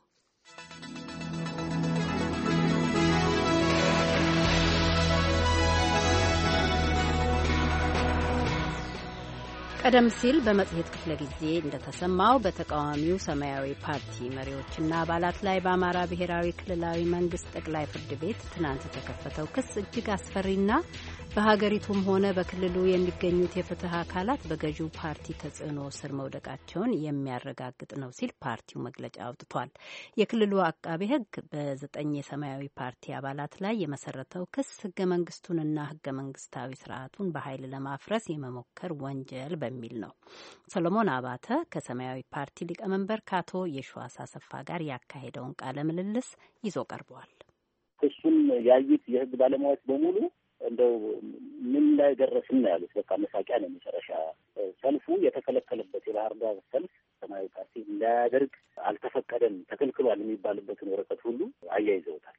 ቀደም ሲል በመጽሔት ክፍለ ጊዜ እንደተሰማው በተቃዋሚው ሰማያዊ ፓርቲ መሪዎችና አባላት ላይ በአማራ ብሔራዊ ክልላዊ መንግስት ጠቅላይ ፍርድ ቤት ትናንት የተከፈተው ክስ እጅግ አስፈሪና በሀገሪቱም ሆነ በክልሉ የሚገኙት የፍትህ አካላት በገዢው ፓርቲ ተጽዕኖ ስር መውደቃቸውን የሚያረጋግጥ ነው ሲል ፓርቲው መግለጫ አውጥቷል። የክልሉ አቃቤ ሕግ በዘጠኝ የሰማያዊ ፓርቲ አባላት ላይ የመሰረተው ክስ ህገ መንግስቱንና ህገ መንግስታዊ ስርዓቱን በኃይል ለማፍረስ የመሞከር ወንጀል በሚል ነው። ሰሎሞን አባተ ከሰማያዊ ፓርቲ ሊቀመንበር ከአቶ የሺዋስ አሰፋ ጋር ያካሄደውን ቃለ ምልልስ ይዞ ቀርበዋል። ክሱን ያዩት የህግ ባለሙያዎች በሙሉ እንደው ምን ላይ ደረስን ነው ያሉት። በቃ መሳቂያ ነው። መጨረሻ ሰልፉ የተከለከለበት የባህር ዳር ሰልፍ ሰማያዊ ፓርቲ እንዳያደርግ አልተፈቀደም፣ ተከልክሏል የሚባልበትን ወረቀት ሁሉ አያይዘውታል።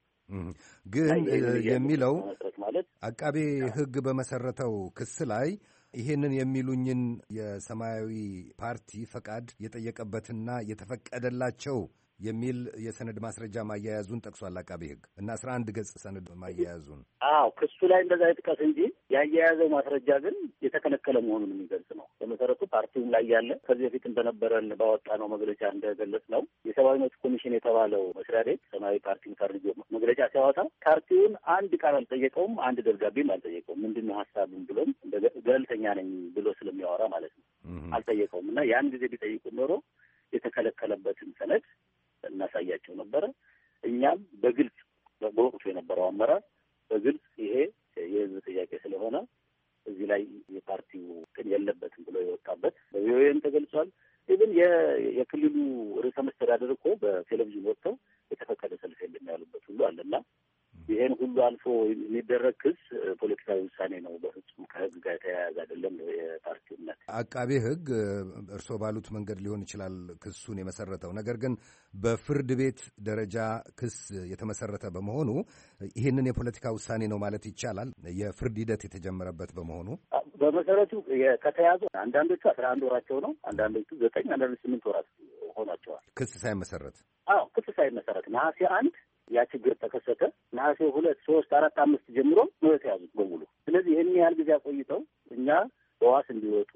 ግን የሚለው ማለት አቃቤ ህግ በመሰረተው ክስ ላይ ይሄንን የሚሉኝን የሰማያዊ ፓርቲ ፈቃድ የጠየቀበትና የተፈቀደላቸው የሚል የሰነድ ማስረጃ ማያያዙን ጠቅሷል አቃቤ ህግ እና አስራ አንድ ገጽ ሰነድ ማያያዙን። አዎ ክሱ ላይ እንደዛ ይጥቀስ እንጂ ያያያዘው ማስረጃ ግን የተከለከለ መሆኑን የሚገልጽ ነው። በመሰረቱ ፓርቲውም ላይ ያለ ከዚህ በፊት እንደነበረን ባወጣነው መግለጫ እንደገለጽ ነው የሰብአዊ መብት ኮሚሽን የተባለው መስሪያ ቤት ሰማያዊ ፓርቲን ፈርጆ መግለጫ ሲያወጣ ፓርቲውን አንድ ቃል አልጠየቀውም፣ አንድ ደብዳቤም አልጠየቀውም። ምንድን ነው ሀሳቡን ብሎም ገለልተኛ ነኝ ብሎ ስለሚያወራ ማለት ነው አልጠየቀውም። እና ያን ጊዜ ቢጠይቁ ኖሮ የተከለከለበትን ሰነድ እናሳያቸው ነበረ። እኛም በግልጽ በወቅቱ የነበረው አመራር በግልጽ ይሄ የህዝብ ጥያቄ ስለሆነ እዚህ ላይ የፓርቲው ቅን የለበትም ብሎ የወጣበት በቪኦኤም ተገልጿል። ኢቭን የክልሉ ርዕሰ መስተዳድር እኮ በቴሌቪዥን ወጥተው የተፈቀደ ሰልፍ የለም ያሉበት ሁሉ አለና ይሄን ሁሉ አልፎ የሚደረግ ክስ ፖለቲካዊ ውሳኔ ነው። በፍጹም ከህግ ጋር የተያያዘ አይደለም ነው የፓርቲው እምነት። አቃቤ ህግ እርስዎ ባሉት መንገድ ሊሆን ይችላል ክሱን የመሰረተው። ነገር ግን በፍርድ ቤት ደረጃ ክስ የተመሰረተ በመሆኑ ይህንን የፖለቲካ ውሳኔ ነው ማለት ይቻላል። የፍርድ ሂደት የተጀመረበት በመሆኑ በመሰረቱ ከተያዙ አንዳንዶቹ አስራ አንድ ወራቸው ነው፣ አንዳንዶቹ ዘጠኝ፣ አንዳንዶቹ ስምንት ወራት ሆኗቸዋል ክስ ሳይመሰረት። አዎ ክስ ሳይመሰረት ነሐሴ አንድ ያ ችግር ተከሰተ። ነሐሴ ሁለት ሶስት አራት አምስት ጀምሮ ነው የተያዙት በሙሉ። ስለዚህ ይህን ያህል ጊዜ አቆይተው እኛ በዋስ እንዲወጡ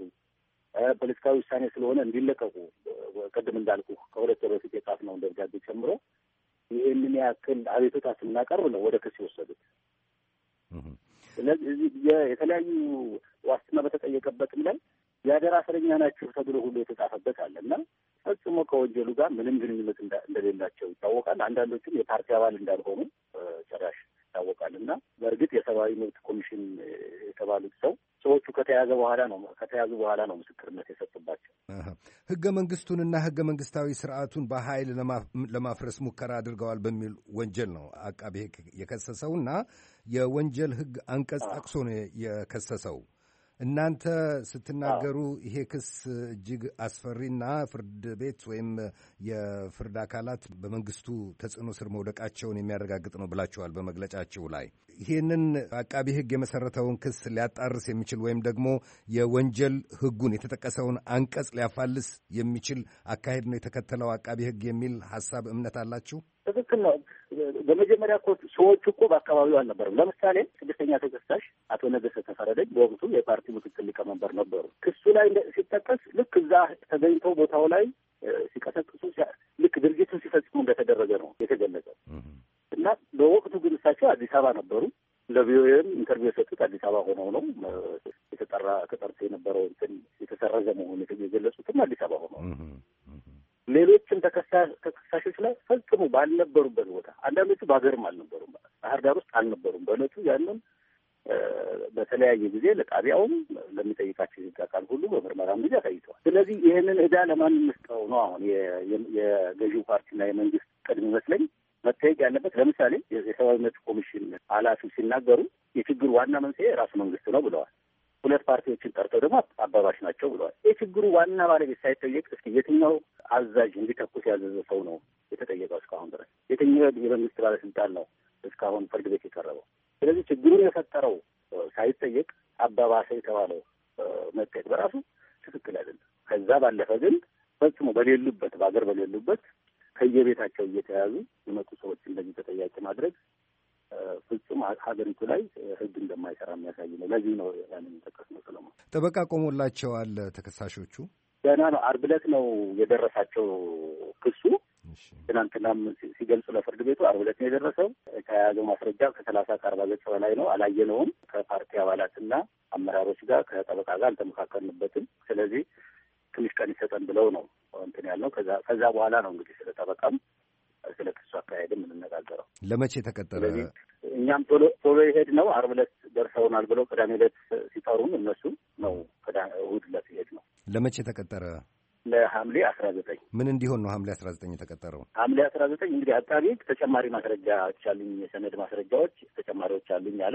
ፖለቲካዊ ውሳኔ ስለሆነ እንዲለቀቁ ቅድም እንዳልኩ ከሁለት ወር በፊት የጻፍነውን ደብዳቤ ጨምሮ ይህንን ያክል አቤቱታ ስናቀርብ ነው ወደ ክስ የወሰዱት። ስለዚህ የተለያዩ ዋስትና በተጠየቀበትም ላይ የአደራ እስረኛ ናችሁ ተብሎ ሁሉ የተጻፈበት አለና ፈጽሞ ከወንጀሉ ጋር ምንም ግንኙነት እንደሌላቸው ይታወቃል። አንዳንዶቹም የፓርቲ አባል እንዳልሆኑ ጭራሽ ይታወቃል። እና በእርግጥ የሰብአዊ መብት ኮሚሽን የተባሉት ሰው ሰዎቹ ከተያዘ በኋላ ነው ከተያዙ በኋላ ነው ምስክርነት የሰጡባቸው። ህገ መንግስቱንና ህገ መንግስታዊ ስርዓቱን በኃይል ለማፍረስ ሙከራ አድርገዋል በሚል ወንጀል ነው አቃቤ ህግ የከሰሰውና የወንጀል ህግ አንቀጽ ጠቅሶ ነው የከሰሰው። እናንተ ስትናገሩ ይሄ ክስ እጅግ አስፈሪና ፍርድ ቤት ወይም የፍርድ አካላት በመንግስቱ ተጽዕኖ ስር መውደቃቸውን የሚያረጋግጥ ነው ብላችኋል በመግለጫችሁ ላይ። ይህንን አቃቢ ህግ የመሰረተውን ክስ ሊያጣርስ የሚችል ወይም ደግሞ የወንጀል ህጉን የተጠቀሰውን አንቀጽ ሊያፋልስ የሚችል አካሄድ ነው የተከተለው አቃቢ ህግ የሚል ሀሳብ እምነት አላችሁ? ትክክል ነው። በመጀመሪያ እኮ ሰዎቹ እኮ በአካባቢው አልነበሩም። ለምሳሌ ስድስተኛ ተከሳሽ አቶ ነገሰ ተፈረደኝ በወቅቱ የፓርቲ ምክትል ሊቀመንበር ነበሩ። ክሱ ላይ ሲጠቀስ ልክ እዛ ተገኝተው ቦታው ላይ ሲቀሰቅሱ ልክ ድርጊቱን ሲፈጽሙ እንደተደረገ ነው የተገለጸው እና በወቅቱ ግን እሳቸው አዲስ አበባ ነበሩ። ለቪኦኤም ኢንተርቪው የሰጡት አዲስ አበባ ሆነው ነው። የተጠራ ተጠርቶ የነበረው እንትን የተሰረዘ መሆኑን የገለጹትም አዲስ አበባ ሆነው ነው። ሌሎችም ተከሳሾች ላይ ፈጽሞ ባልነበሩበት ቦታ፣ አንዳንዶቹ በሀገርም አልነበሩም፣ ባህር ዳር ውስጥ አልነበሩም። በእለቱ ያንን በተለያየ ጊዜ ለጣቢያውም ለሚጠይቃቸው የህግ አካል ሁሉ በምርመራም ጊዜ አሳይተዋል። ስለዚህ ይህንን ዕዳ ለማን እንስጠው ነው አሁን የገዢው ፓርቲና የመንግስት ቅድም ይመስለኝ መታየቅ ያለበት። ለምሳሌ የሰብአዊ መብት ኮሚሽን ኃላፊው ሲናገሩ የችግሩ ዋና መንስኤ ራሱ መንግስት ነው ብለዋል። ሁለት ፓርቲዎችን ጠርተው ደግሞ አባባሽ ናቸው ብለዋል። የችግሩ ዋና ባለቤት ሳይጠየቅ እስኪ የትኛው አዛዥ እንዲተኩስ ያዘዘ ሰው ነው የተጠየቀው እስካሁን ድረስ? የትኛው የመንግስት ባለስልጣን ነው እስካሁን ፍርድ ቤት የቀረበው? ስለዚህ ችግሩን የፈጠረው ሳይጠየቅ አባባሰ የተባለው መጠየቅ በራሱ ትክክል አይደለም። ከዛ ባለፈ ግን ፈጽሞ በሌሉበት በሀገር በሌሉበት ከየቤታቸው እየተያዙ የመጡ ሰዎች እንደዚህ ተጠያቂ ማድረግ ፍጹም ሀገሪቱ ላይ ህግ እንደማይሰራ የሚያሳይ ነው። ለዚህ ነው ያንን ጠቀስነው። ሰለሞን ጠበቃ ቆሞላቸዋል ተከሳሾቹ? ገና ነው። ዓርብ ዕለት ነው የደረሳቸው ክሱ። ትናንትናም ሲገልጹ ለፍርድ ቤቱ ዓርብ ዕለት ነው የደረሰው። ከያዘው ማስረጃ ከሰላሳ ከአርባ ገጽ በላይ ነው። አላየነውም። ከፓርቲ አባላትና አመራሮች ጋር ከጠበቃ ጋር አልተመካከልንበትም። ስለዚህ ትንሽ ቀን ይሰጠን ብለው ነው እንትን ያልነው። ከዛ ከዛ በኋላ ነው እንግዲህ ስለ ጠበቃም ስለ ክሱ አካሄድ የምንነጋገረው። ለመቼ ተቀጠረ? እኛም ቶሎ ቶሎ ይሄድ ነው። ዓርብ ዕለት ደርሰውናል ብለው ቅዳሜ ዕለት ሲጠሩን እነሱ ነው እሑድ ዕለት ይሄድ ነው። ለመቼ ተቀጠረ? ለሐምሌ አስራ ዘጠኝ ምን እንዲሆን ነው ሐምሌ አስራ ዘጠኝ የተቀጠረው? ሐምሌ አስራ ዘጠኝ እንግዲህ አቃቤ ተጨማሪ ማስረጃዎች አሉኝ፣ የሰነድ ማስረጃዎች ተጨማሪዎች አሉኝ አለ።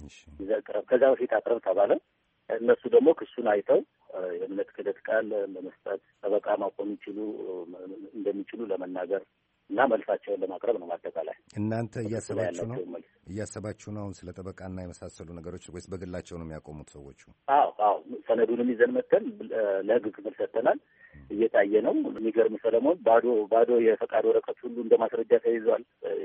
ከዛ በፊት አቅርብ ተባለ። እነሱ ደግሞ ክሱን አይተው የእምነት ክህደት ቃል ለመስጠት ጠበቃ ማቆም ይችሉ እንደሚችሉ ለመናገር እና መልሳቸውን ለማቅረብ ነው። ማጠቃላይ እናንተ እያሰባችሁ ነው እያሰባችሁ ነው ስለ ጠበቃና የመሳሰሉ ነገሮች ወይስ በግላቸው ነው የሚያቆሙት ሰዎቹ? አዎ አዎ፣ ሰነዱንም ይዘን መተን ለህግ ክፍል ሰጥተናል። እየታየ ነው። የሚገርም ሰለሞን፣ ባዶ ባዶ የፈቃድ ወረቀት ሁሉ እንደ ማስረጃ ተይዟል።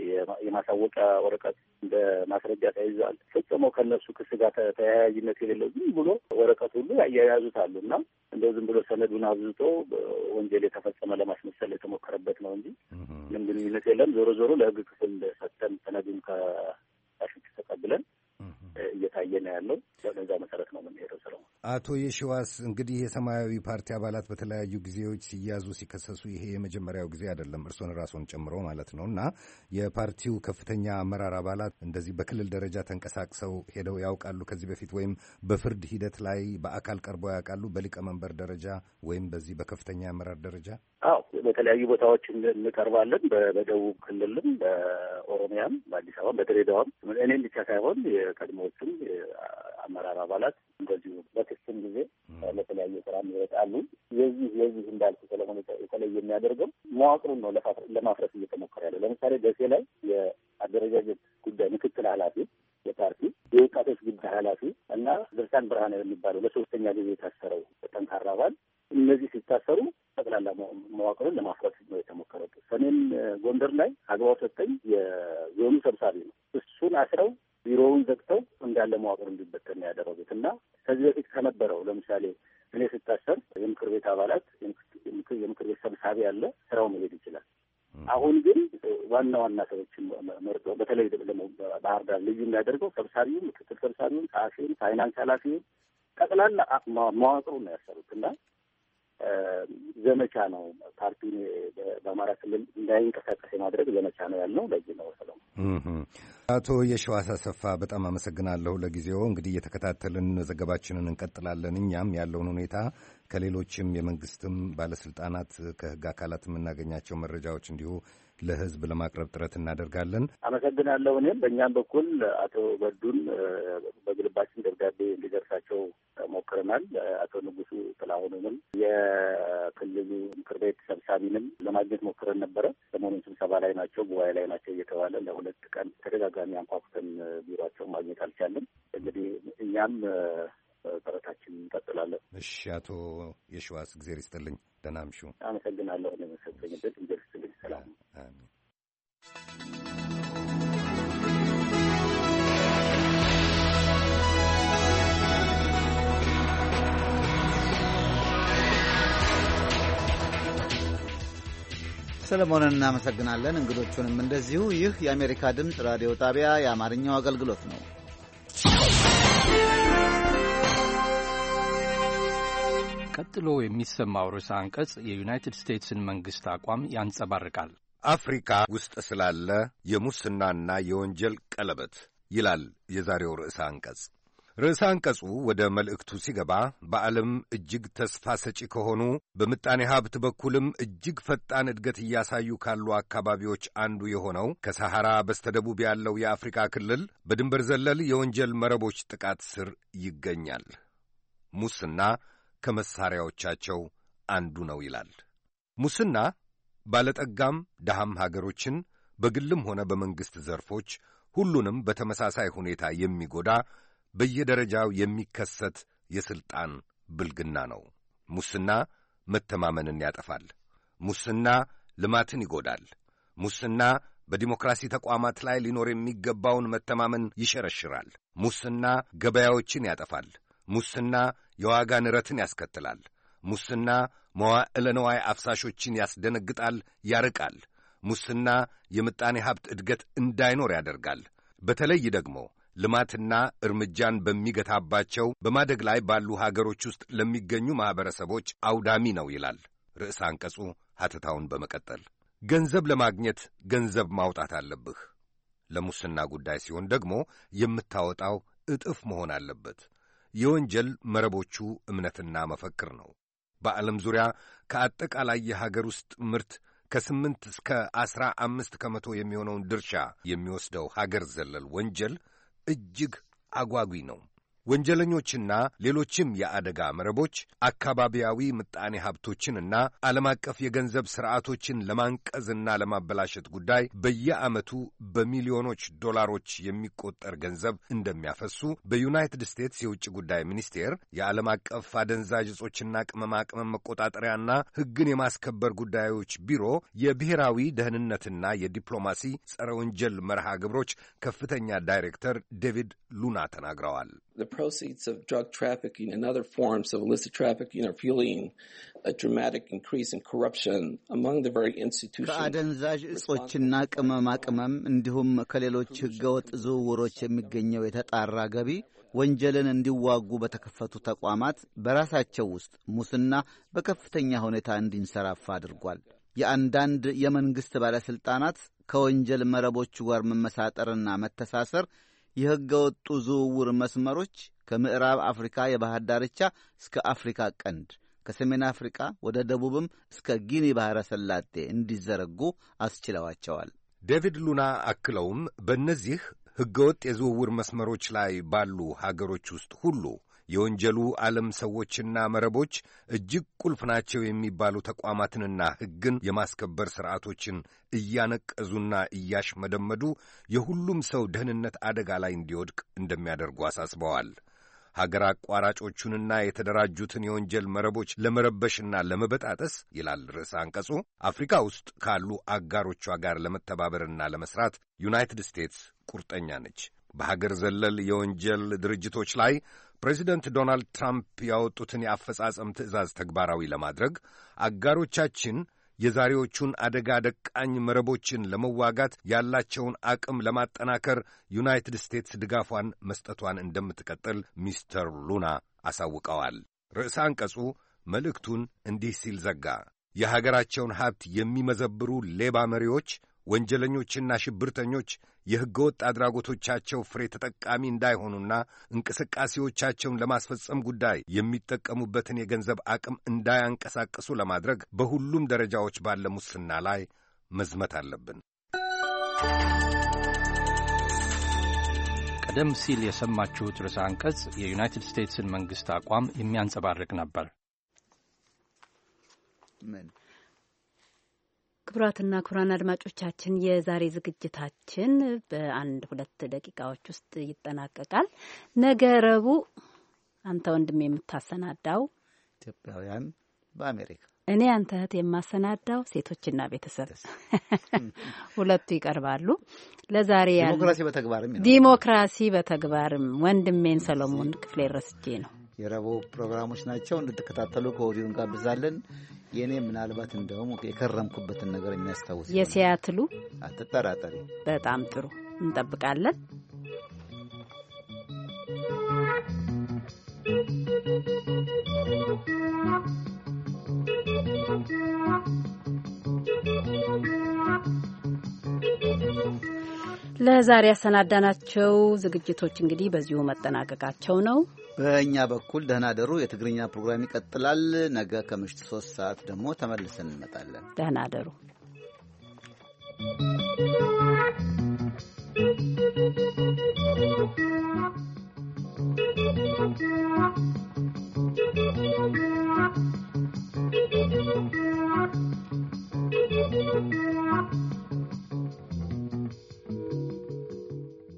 የማሳወቂያ ወረቀት እንደ ማስረጃ ተይዟል። ፈጽሞ ከነሱ ክስ ጋር ተያያዥነት የሌለው ዝም ብሎ ወረቀት ሁሉ ያያያዙታሉ እና እንደው ዝም ብሎ ሰነዱን አብዝቶ ወንጀል የተፈጸመ ለማስመሰል የተሞከረበት ነው እንጂ ምንም ግንኙነት የለም። ዞሮ ዞሮ ለህግ ክፍል ሰጥተን ሰነዱን ከአሽክ ተቀብለን እየታየ ነው ያለው። በዛ መሰረት ነው የምንሄደው። ሰለሞን፣ አቶ የሺዋስ እንግዲህ የሰማያዊ ፓርቲ አባላት በተለያዩ ጊዜዎች ሲያዙ ሲከሰሱ ይሄ የመጀመሪያው ጊዜ አይደለም፣ እርስዎን ራስዎን ጨምሮ ማለት ነው። እና የፓርቲው ከፍተኛ አመራር አባላት እንደዚህ በክልል ደረጃ ተንቀሳቅሰው ሄደው ያውቃሉ ከዚህ በፊት? ወይም በፍርድ ሂደት ላይ በአካል ቀርበው ያውቃሉ? በሊቀመንበር ደረጃ ወይም በዚህ በከፍተኛ አመራር ደረጃ? አዎ፣ በተለያዩ ቦታዎች እንቀርባለን። በደቡብ ክልልም፣ በኦሮሚያም፣ በአዲስ አበባ፣ በድሬዳዋም እኔም ብቻ ሳይሆን የቀድሞዎቹም አመራር አባላት እንደዚሁ በክስም ጊዜ ለተለያዩ ስራ ይወጣሉ። የዚህ የዚህ እንዳልኩ ሰለሞን የተለየ የሚያደርገው መዋቅሩን ነው ለማፍረስ እየተሞከረ ያለው። ለምሳሌ ደሴ ላይ የአደረጃጀት ጉዳይ ምክትል ኃላፊ የፓርቲ የወጣቶች ጉዳይ ኃላፊ እና ድርሳን ብርሃን የሚባለው ለሶስተኛ ጊዜ የታሰረው ጠንካራ አባል እነዚህ ሲታሰሩ ጠቅላላ መዋቅሩን ለማፍረስ ነው የተሞከረው። ሰሜን ጎንደር ላይ አግባው ሰጠኝ የዞኑ ሰብሳቢ ነው። እሱን አስረው ቢሮውን ዘግተው እንዳለ መዋቅር እንዲበተን ያደረጉት እና ከዚህ በፊት ከነበረው ለምሳሌ እኔ ስታሰር የምክር ቤት አባላት የምክር ቤት ሰብሳቢ ያለ ስራው መሄድ ይችላል። አሁን ግን ዋና ዋና ሰዎችን መርጦ በተለይ ደግሞ ባህር ዳር ልዩ የሚያደርገው ሰብሳቢውን፣ ምክትል ሰብሳቢውን፣ ጸሐፊውን፣ ፋይናንስ ኃላፊውን ጠቅላላ መዋቅሩን ነው ያሰሩት እና ዘመቻ ነው። ፓርቲውን በአማራ ክልል እንዳይንቀሳቀስ የማድረግ ዘመቻ ነው ያልነው ለዚህ ነው። ሰለሞን፣ አቶ የሺዋስ አሰፋ በጣም አመሰግናለሁ። ለጊዜው እንግዲህ እየተከታተልን ዘገባችንን እንቀጥላለን። እኛም ያለውን ሁኔታ ከሌሎችም የመንግስትም ባለስልጣናት ከህግ አካላት የምናገኛቸው መረጃዎች እንዲሁ ለህዝብ ለማቅረብ ጥረት እናደርጋለን። አመሰግናለሁ። እኔም በእኛም በኩል አቶ በዱን በግልባችን ደብዳቤ እንዲደርሳቸው ሞክረናል። አቶ ንጉሱ ጥላሁንንም የክልሉ ምክር ቤት ሰብሳቢንም ለማግኘት ሞክረን ነበረ። ሰሞኑን ስብሰባ ላይ ናቸው፣ ጉባኤ ላይ ናቸው እየተባለ ለሁለት ቀን ተደጋጋሚ አንኳኩተን ቢሯቸው ማግኘት አልቻለም። እንግዲህ እኛም ጥረታችን እንቀጥላለን። እሺ፣ አቶ የሺዋስ እግዜር ይስጥልኝ። ደህና እምሹ። አመሰግናለሁ። እኔ መሰለኝበት እግዜር ይስጥልኝ። ሰላም። አሜን። ሰለሞንን እናመሰግናለን፣ እንግዶቹንም እንደዚሁ። ይህ የአሜሪካ ድምፅ ራዲዮ ጣቢያ የአማርኛው አገልግሎት ነው። ቀጥሎ የሚሰማው ርዕሰ አንቀጽ የዩናይትድ ስቴትስን መንግሥት አቋም ያንጸባርቃል። አፍሪካ ውስጥ ስላለ የሙስናና የወንጀል ቀለበት ይላል የዛሬው ርዕሰ አንቀጽ። ርዕሰ አንቀጹ ወደ መልእክቱ ሲገባ በዓለም እጅግ ተስፋ ሰጪ ከሆኑ በምጣኔ ሀብት በኩልም እጅግ ፈጣን እድገት እያሳዩ ካሉ አካባቢዎች አንዱ የሆነው ከሰሐራ በስተደቡብ ያለው የአፍሪካ ክልል በድንበር ዘለል የወንጀል መረቦች ጥቃት ስር ይገኛል። ሙስና ከመሳሪያዎቻቸው አንዱ ነው ይላል። ሙስና ባለጠጋም ደሃም ሀገሮችን በግልም ሆነ በመንግሥት ዘርፎች ሁሉንም በተመሳሳይ ሁኔታ የሚጎዳ በየደረጃው የሚከሰት የሥልጣን ብልግና ነው። ሙስና መተማመንን ያጠፋል። ሙስና ልማትን ይጎዳል። ሙስና በዲሞክራሲ ተቋማት ላይ ሊኖር የሚገባውን መተማመን ይሸረሽራል። ሙስና ገበያዎችን ያጠፋል። ሙስና የዋጋ ንረትን ያስከትላል። ሙስና መዋዕለ ነዋይ አፍሳሾችን ያስደነግጣል፣ ያርቃል። ሙስና የምጣኔ ሀብት እድገት እንዳይኖር ያደርጋል። በተለይ ደግሞ ልማትና እርምጃን በሚገታባቸው በማደግ ላይ ባሉ ሀገሮች ውስጥ ለሚገኙ ማኅበረሰቦች አውዳሚ ነው ይላል ርዕሰ አንቀጹ ሐተታውን በመቀጠል። ገንዘብ ለማግኘት ገንዘብ ማውጣት አለብህ። ለሙስና ጉዳይ ሲሆን ደግሞ የምታወጣው እጥፍ መሆን አለበት። የወንጀል መረቦቹ እምነትና መፈክር ነው። በዓለም ዙሪያ ከአጠቃላይ የሀገር ውስጥ ምርት ከስምንት እስከ ዐሥራ አምስት ከመቶ የሚሆነውን ድርሻ የሚወስደው ሀገር ዘለል ወንጀል እጅግ አጓጊ ነው። ወንጀለኞችና ሌሎችም የአደጋ መረቦች አካባቢያዊ ምጣኔ ሀብቶችንና ዓለም አቀፍ የገንዘብ ሥርዓቶችን ለማንቀዝና ለማበላሸት ጉዳይ በየዓመቱ በሚሊዮኖች ዶላሮች የሚቆጠር ገንዘብ እንደሚያፈሱ በዩናይትድ ስቴትስ የውጭ ጉዳይ ሚኒስቴር የዓለም አቀፍ አደንዛዥ ዕጾችና ቅመማ ቅመም መቆጣጠሪያና ሕግን የማስከበር ጉዳዮች ቢሮ የብሔራዊ ደህንነትና የዲፕሎማሲ ጸረ ወንጀል መርሃ ግብሮች ከፍተኛ ዳይሬክተር ዴቪድ ሉና ተናግረዋል። The proceeds of drug trafficking and other forms of illicit trafficking are fueling a dramatic increase in corruption among the very institutions. ከአደንዛዥ ዕጾችና ቅመማ ቅመም እንዲሁም ከሌሎች ሕገወጥ ዝውውሮች የሚገኘው የተጣራ ገቢ ወንጀልን እንዲዋጉ በተከፈቱ ተቋማት በራሳቸው ውስጥ ሙስና በከፍተኛ ሁኔታ እንዲንሰራፋ አድርጓል። የአንዳንድ የመንግሥት ባለሥልጣናት ከወንጀል መረቦቹ ጋር መመሳጠርና መተሳሰር የሕገ ወጡ ዝውውር መስመሮች ከምዕራብ አፍሪካ የባህር ዳርቻ እስከ አፍሪካ ቀንድ ከሰሜን አፍሪካ ወደ ደቡብም እስከ ጊኒ ባሕረ ሰላጤ እንዲዘረጉ አስችለዋቸዋል። ዴቪድ ሉና አክለውም በእነዚህ ሕገ ወጥ የዝውውር መስመሮች ላይ ባሉ ሀገሮች ውስጥ ሁሉ የወንጀሉ ዓለም ሰዎችና መረቦች እጅግ ቁልፍ ናቸው የሚባሉ ተቋማትንና ሕግን የማስከበር ሥርዓቶችን እያነቀዙና እያሽመደመዱ የሁሉም ሰው ደህንነት አደጋ ላይ እንዲወድቅ እንደሚያደርጉ አሳስበዋል። ሀገር አቋራጮቹንና የተደራጁትን የወንጀል መረቦች ለመረበሽና ለመበጣጠስ ይላል ርዕሰ አንቀጹ አፍሪካ ውስጥ ካሉ አጋሮቿ ጋር ለመተባበርና ለመስራት ዩናይትድ ስቴትስ ቁርጠኛ ነች። በሀገር ዘለል የወንጀል ድርጅቶች ላይ ፕሬዚደንት ዶናልድ ትራምፕ ያወጡትን የአፈጻጸም ትዕዛዝ ተግባራዊ ለማድረግ አጋሮቻችን የዛሬዎቹን አደጋ ደቃኝ መረቦችን ለመዋጋት ያላቸውን አቅም ለማጠናከር ዩናይትድ ስቴትስ ድጋፏን መስጠቷን እንደምትቀጥል ሚስተር ሉና አሳውቀዋል። ርዕሰ አንቀጹ መልእክቱን እንዲህ ሲል ዘጋ። የሀገራቸውን ሀብት የሚመዘብሩ ሌባ መሪዎች፣ ወንጀለኞችና ሽብርተኞች የሕገወጥ አድራጎቶቻቸው ፍሬ ተጠቃሚ እንዳይሆኑና እንቅስቃሴዎቻቸውን ለማስፈጸም ጉዳይ የሚጠቀሙበትን የገንዘብ አቅም እንዳያንቀሳቅሱ ለማድረግ በሁሉም ደረጃዎች ባለ ሙስና ላይ መዝመት አለብን። ቀደም ሲል የሰማችሁት ርዕሰ አንቀጽ የዩናይትድ ስቴትስን መንግሥት አቋም የሚያንጸባርቅ ነበር። ምን ክቡራትና ክቡራን አድማጮቻችን የዛሬ ዝግጅታችን በአንድ ሁለት ደቂቃዎች ውስጥ ይጠናቀቃል። ነገ ረቡዕ አንተ ወንድም የምታሰናዳው ኢትዮጵያውያን በአሜሪካ፣ እኔ አንተ እህት የማሰናዳው ሴቶችና ቤተሰብ ሁለቱ ይቀርባሉ። ለዛሬ ያለ ዲሞክራሲ በተግባርም ዲሞክራሲ በተግባርም ወንድሜን ሰሎሞን ክፍሌ ረስቼ ነው። የረቡዕ ፕሮግራሞች ናቸው። እንድትከታተሉ ከወዲሁ እንጋብዛለን። የኔ ምናልባት እንደውም የከረምኩበትን ነገር የሚያስታውስ የሲያትሉ አትጠራጠሪ። በጣም ጥሩ እንጠብቃለን። ለዛሬ ያሰናዳናቸው ዝግጅቶች እንግዲህ በዚሁ መጠናቀቃቸው ነው። በእኛ በኩል ደህና ደሩ። የትግርኛ ፕሮግራም ይቀጥላል። ነገ ከምሽቱ ሶስት ሰዓት ደግሞ ተመልሰን እንመጣለን። ደህና ደሩ።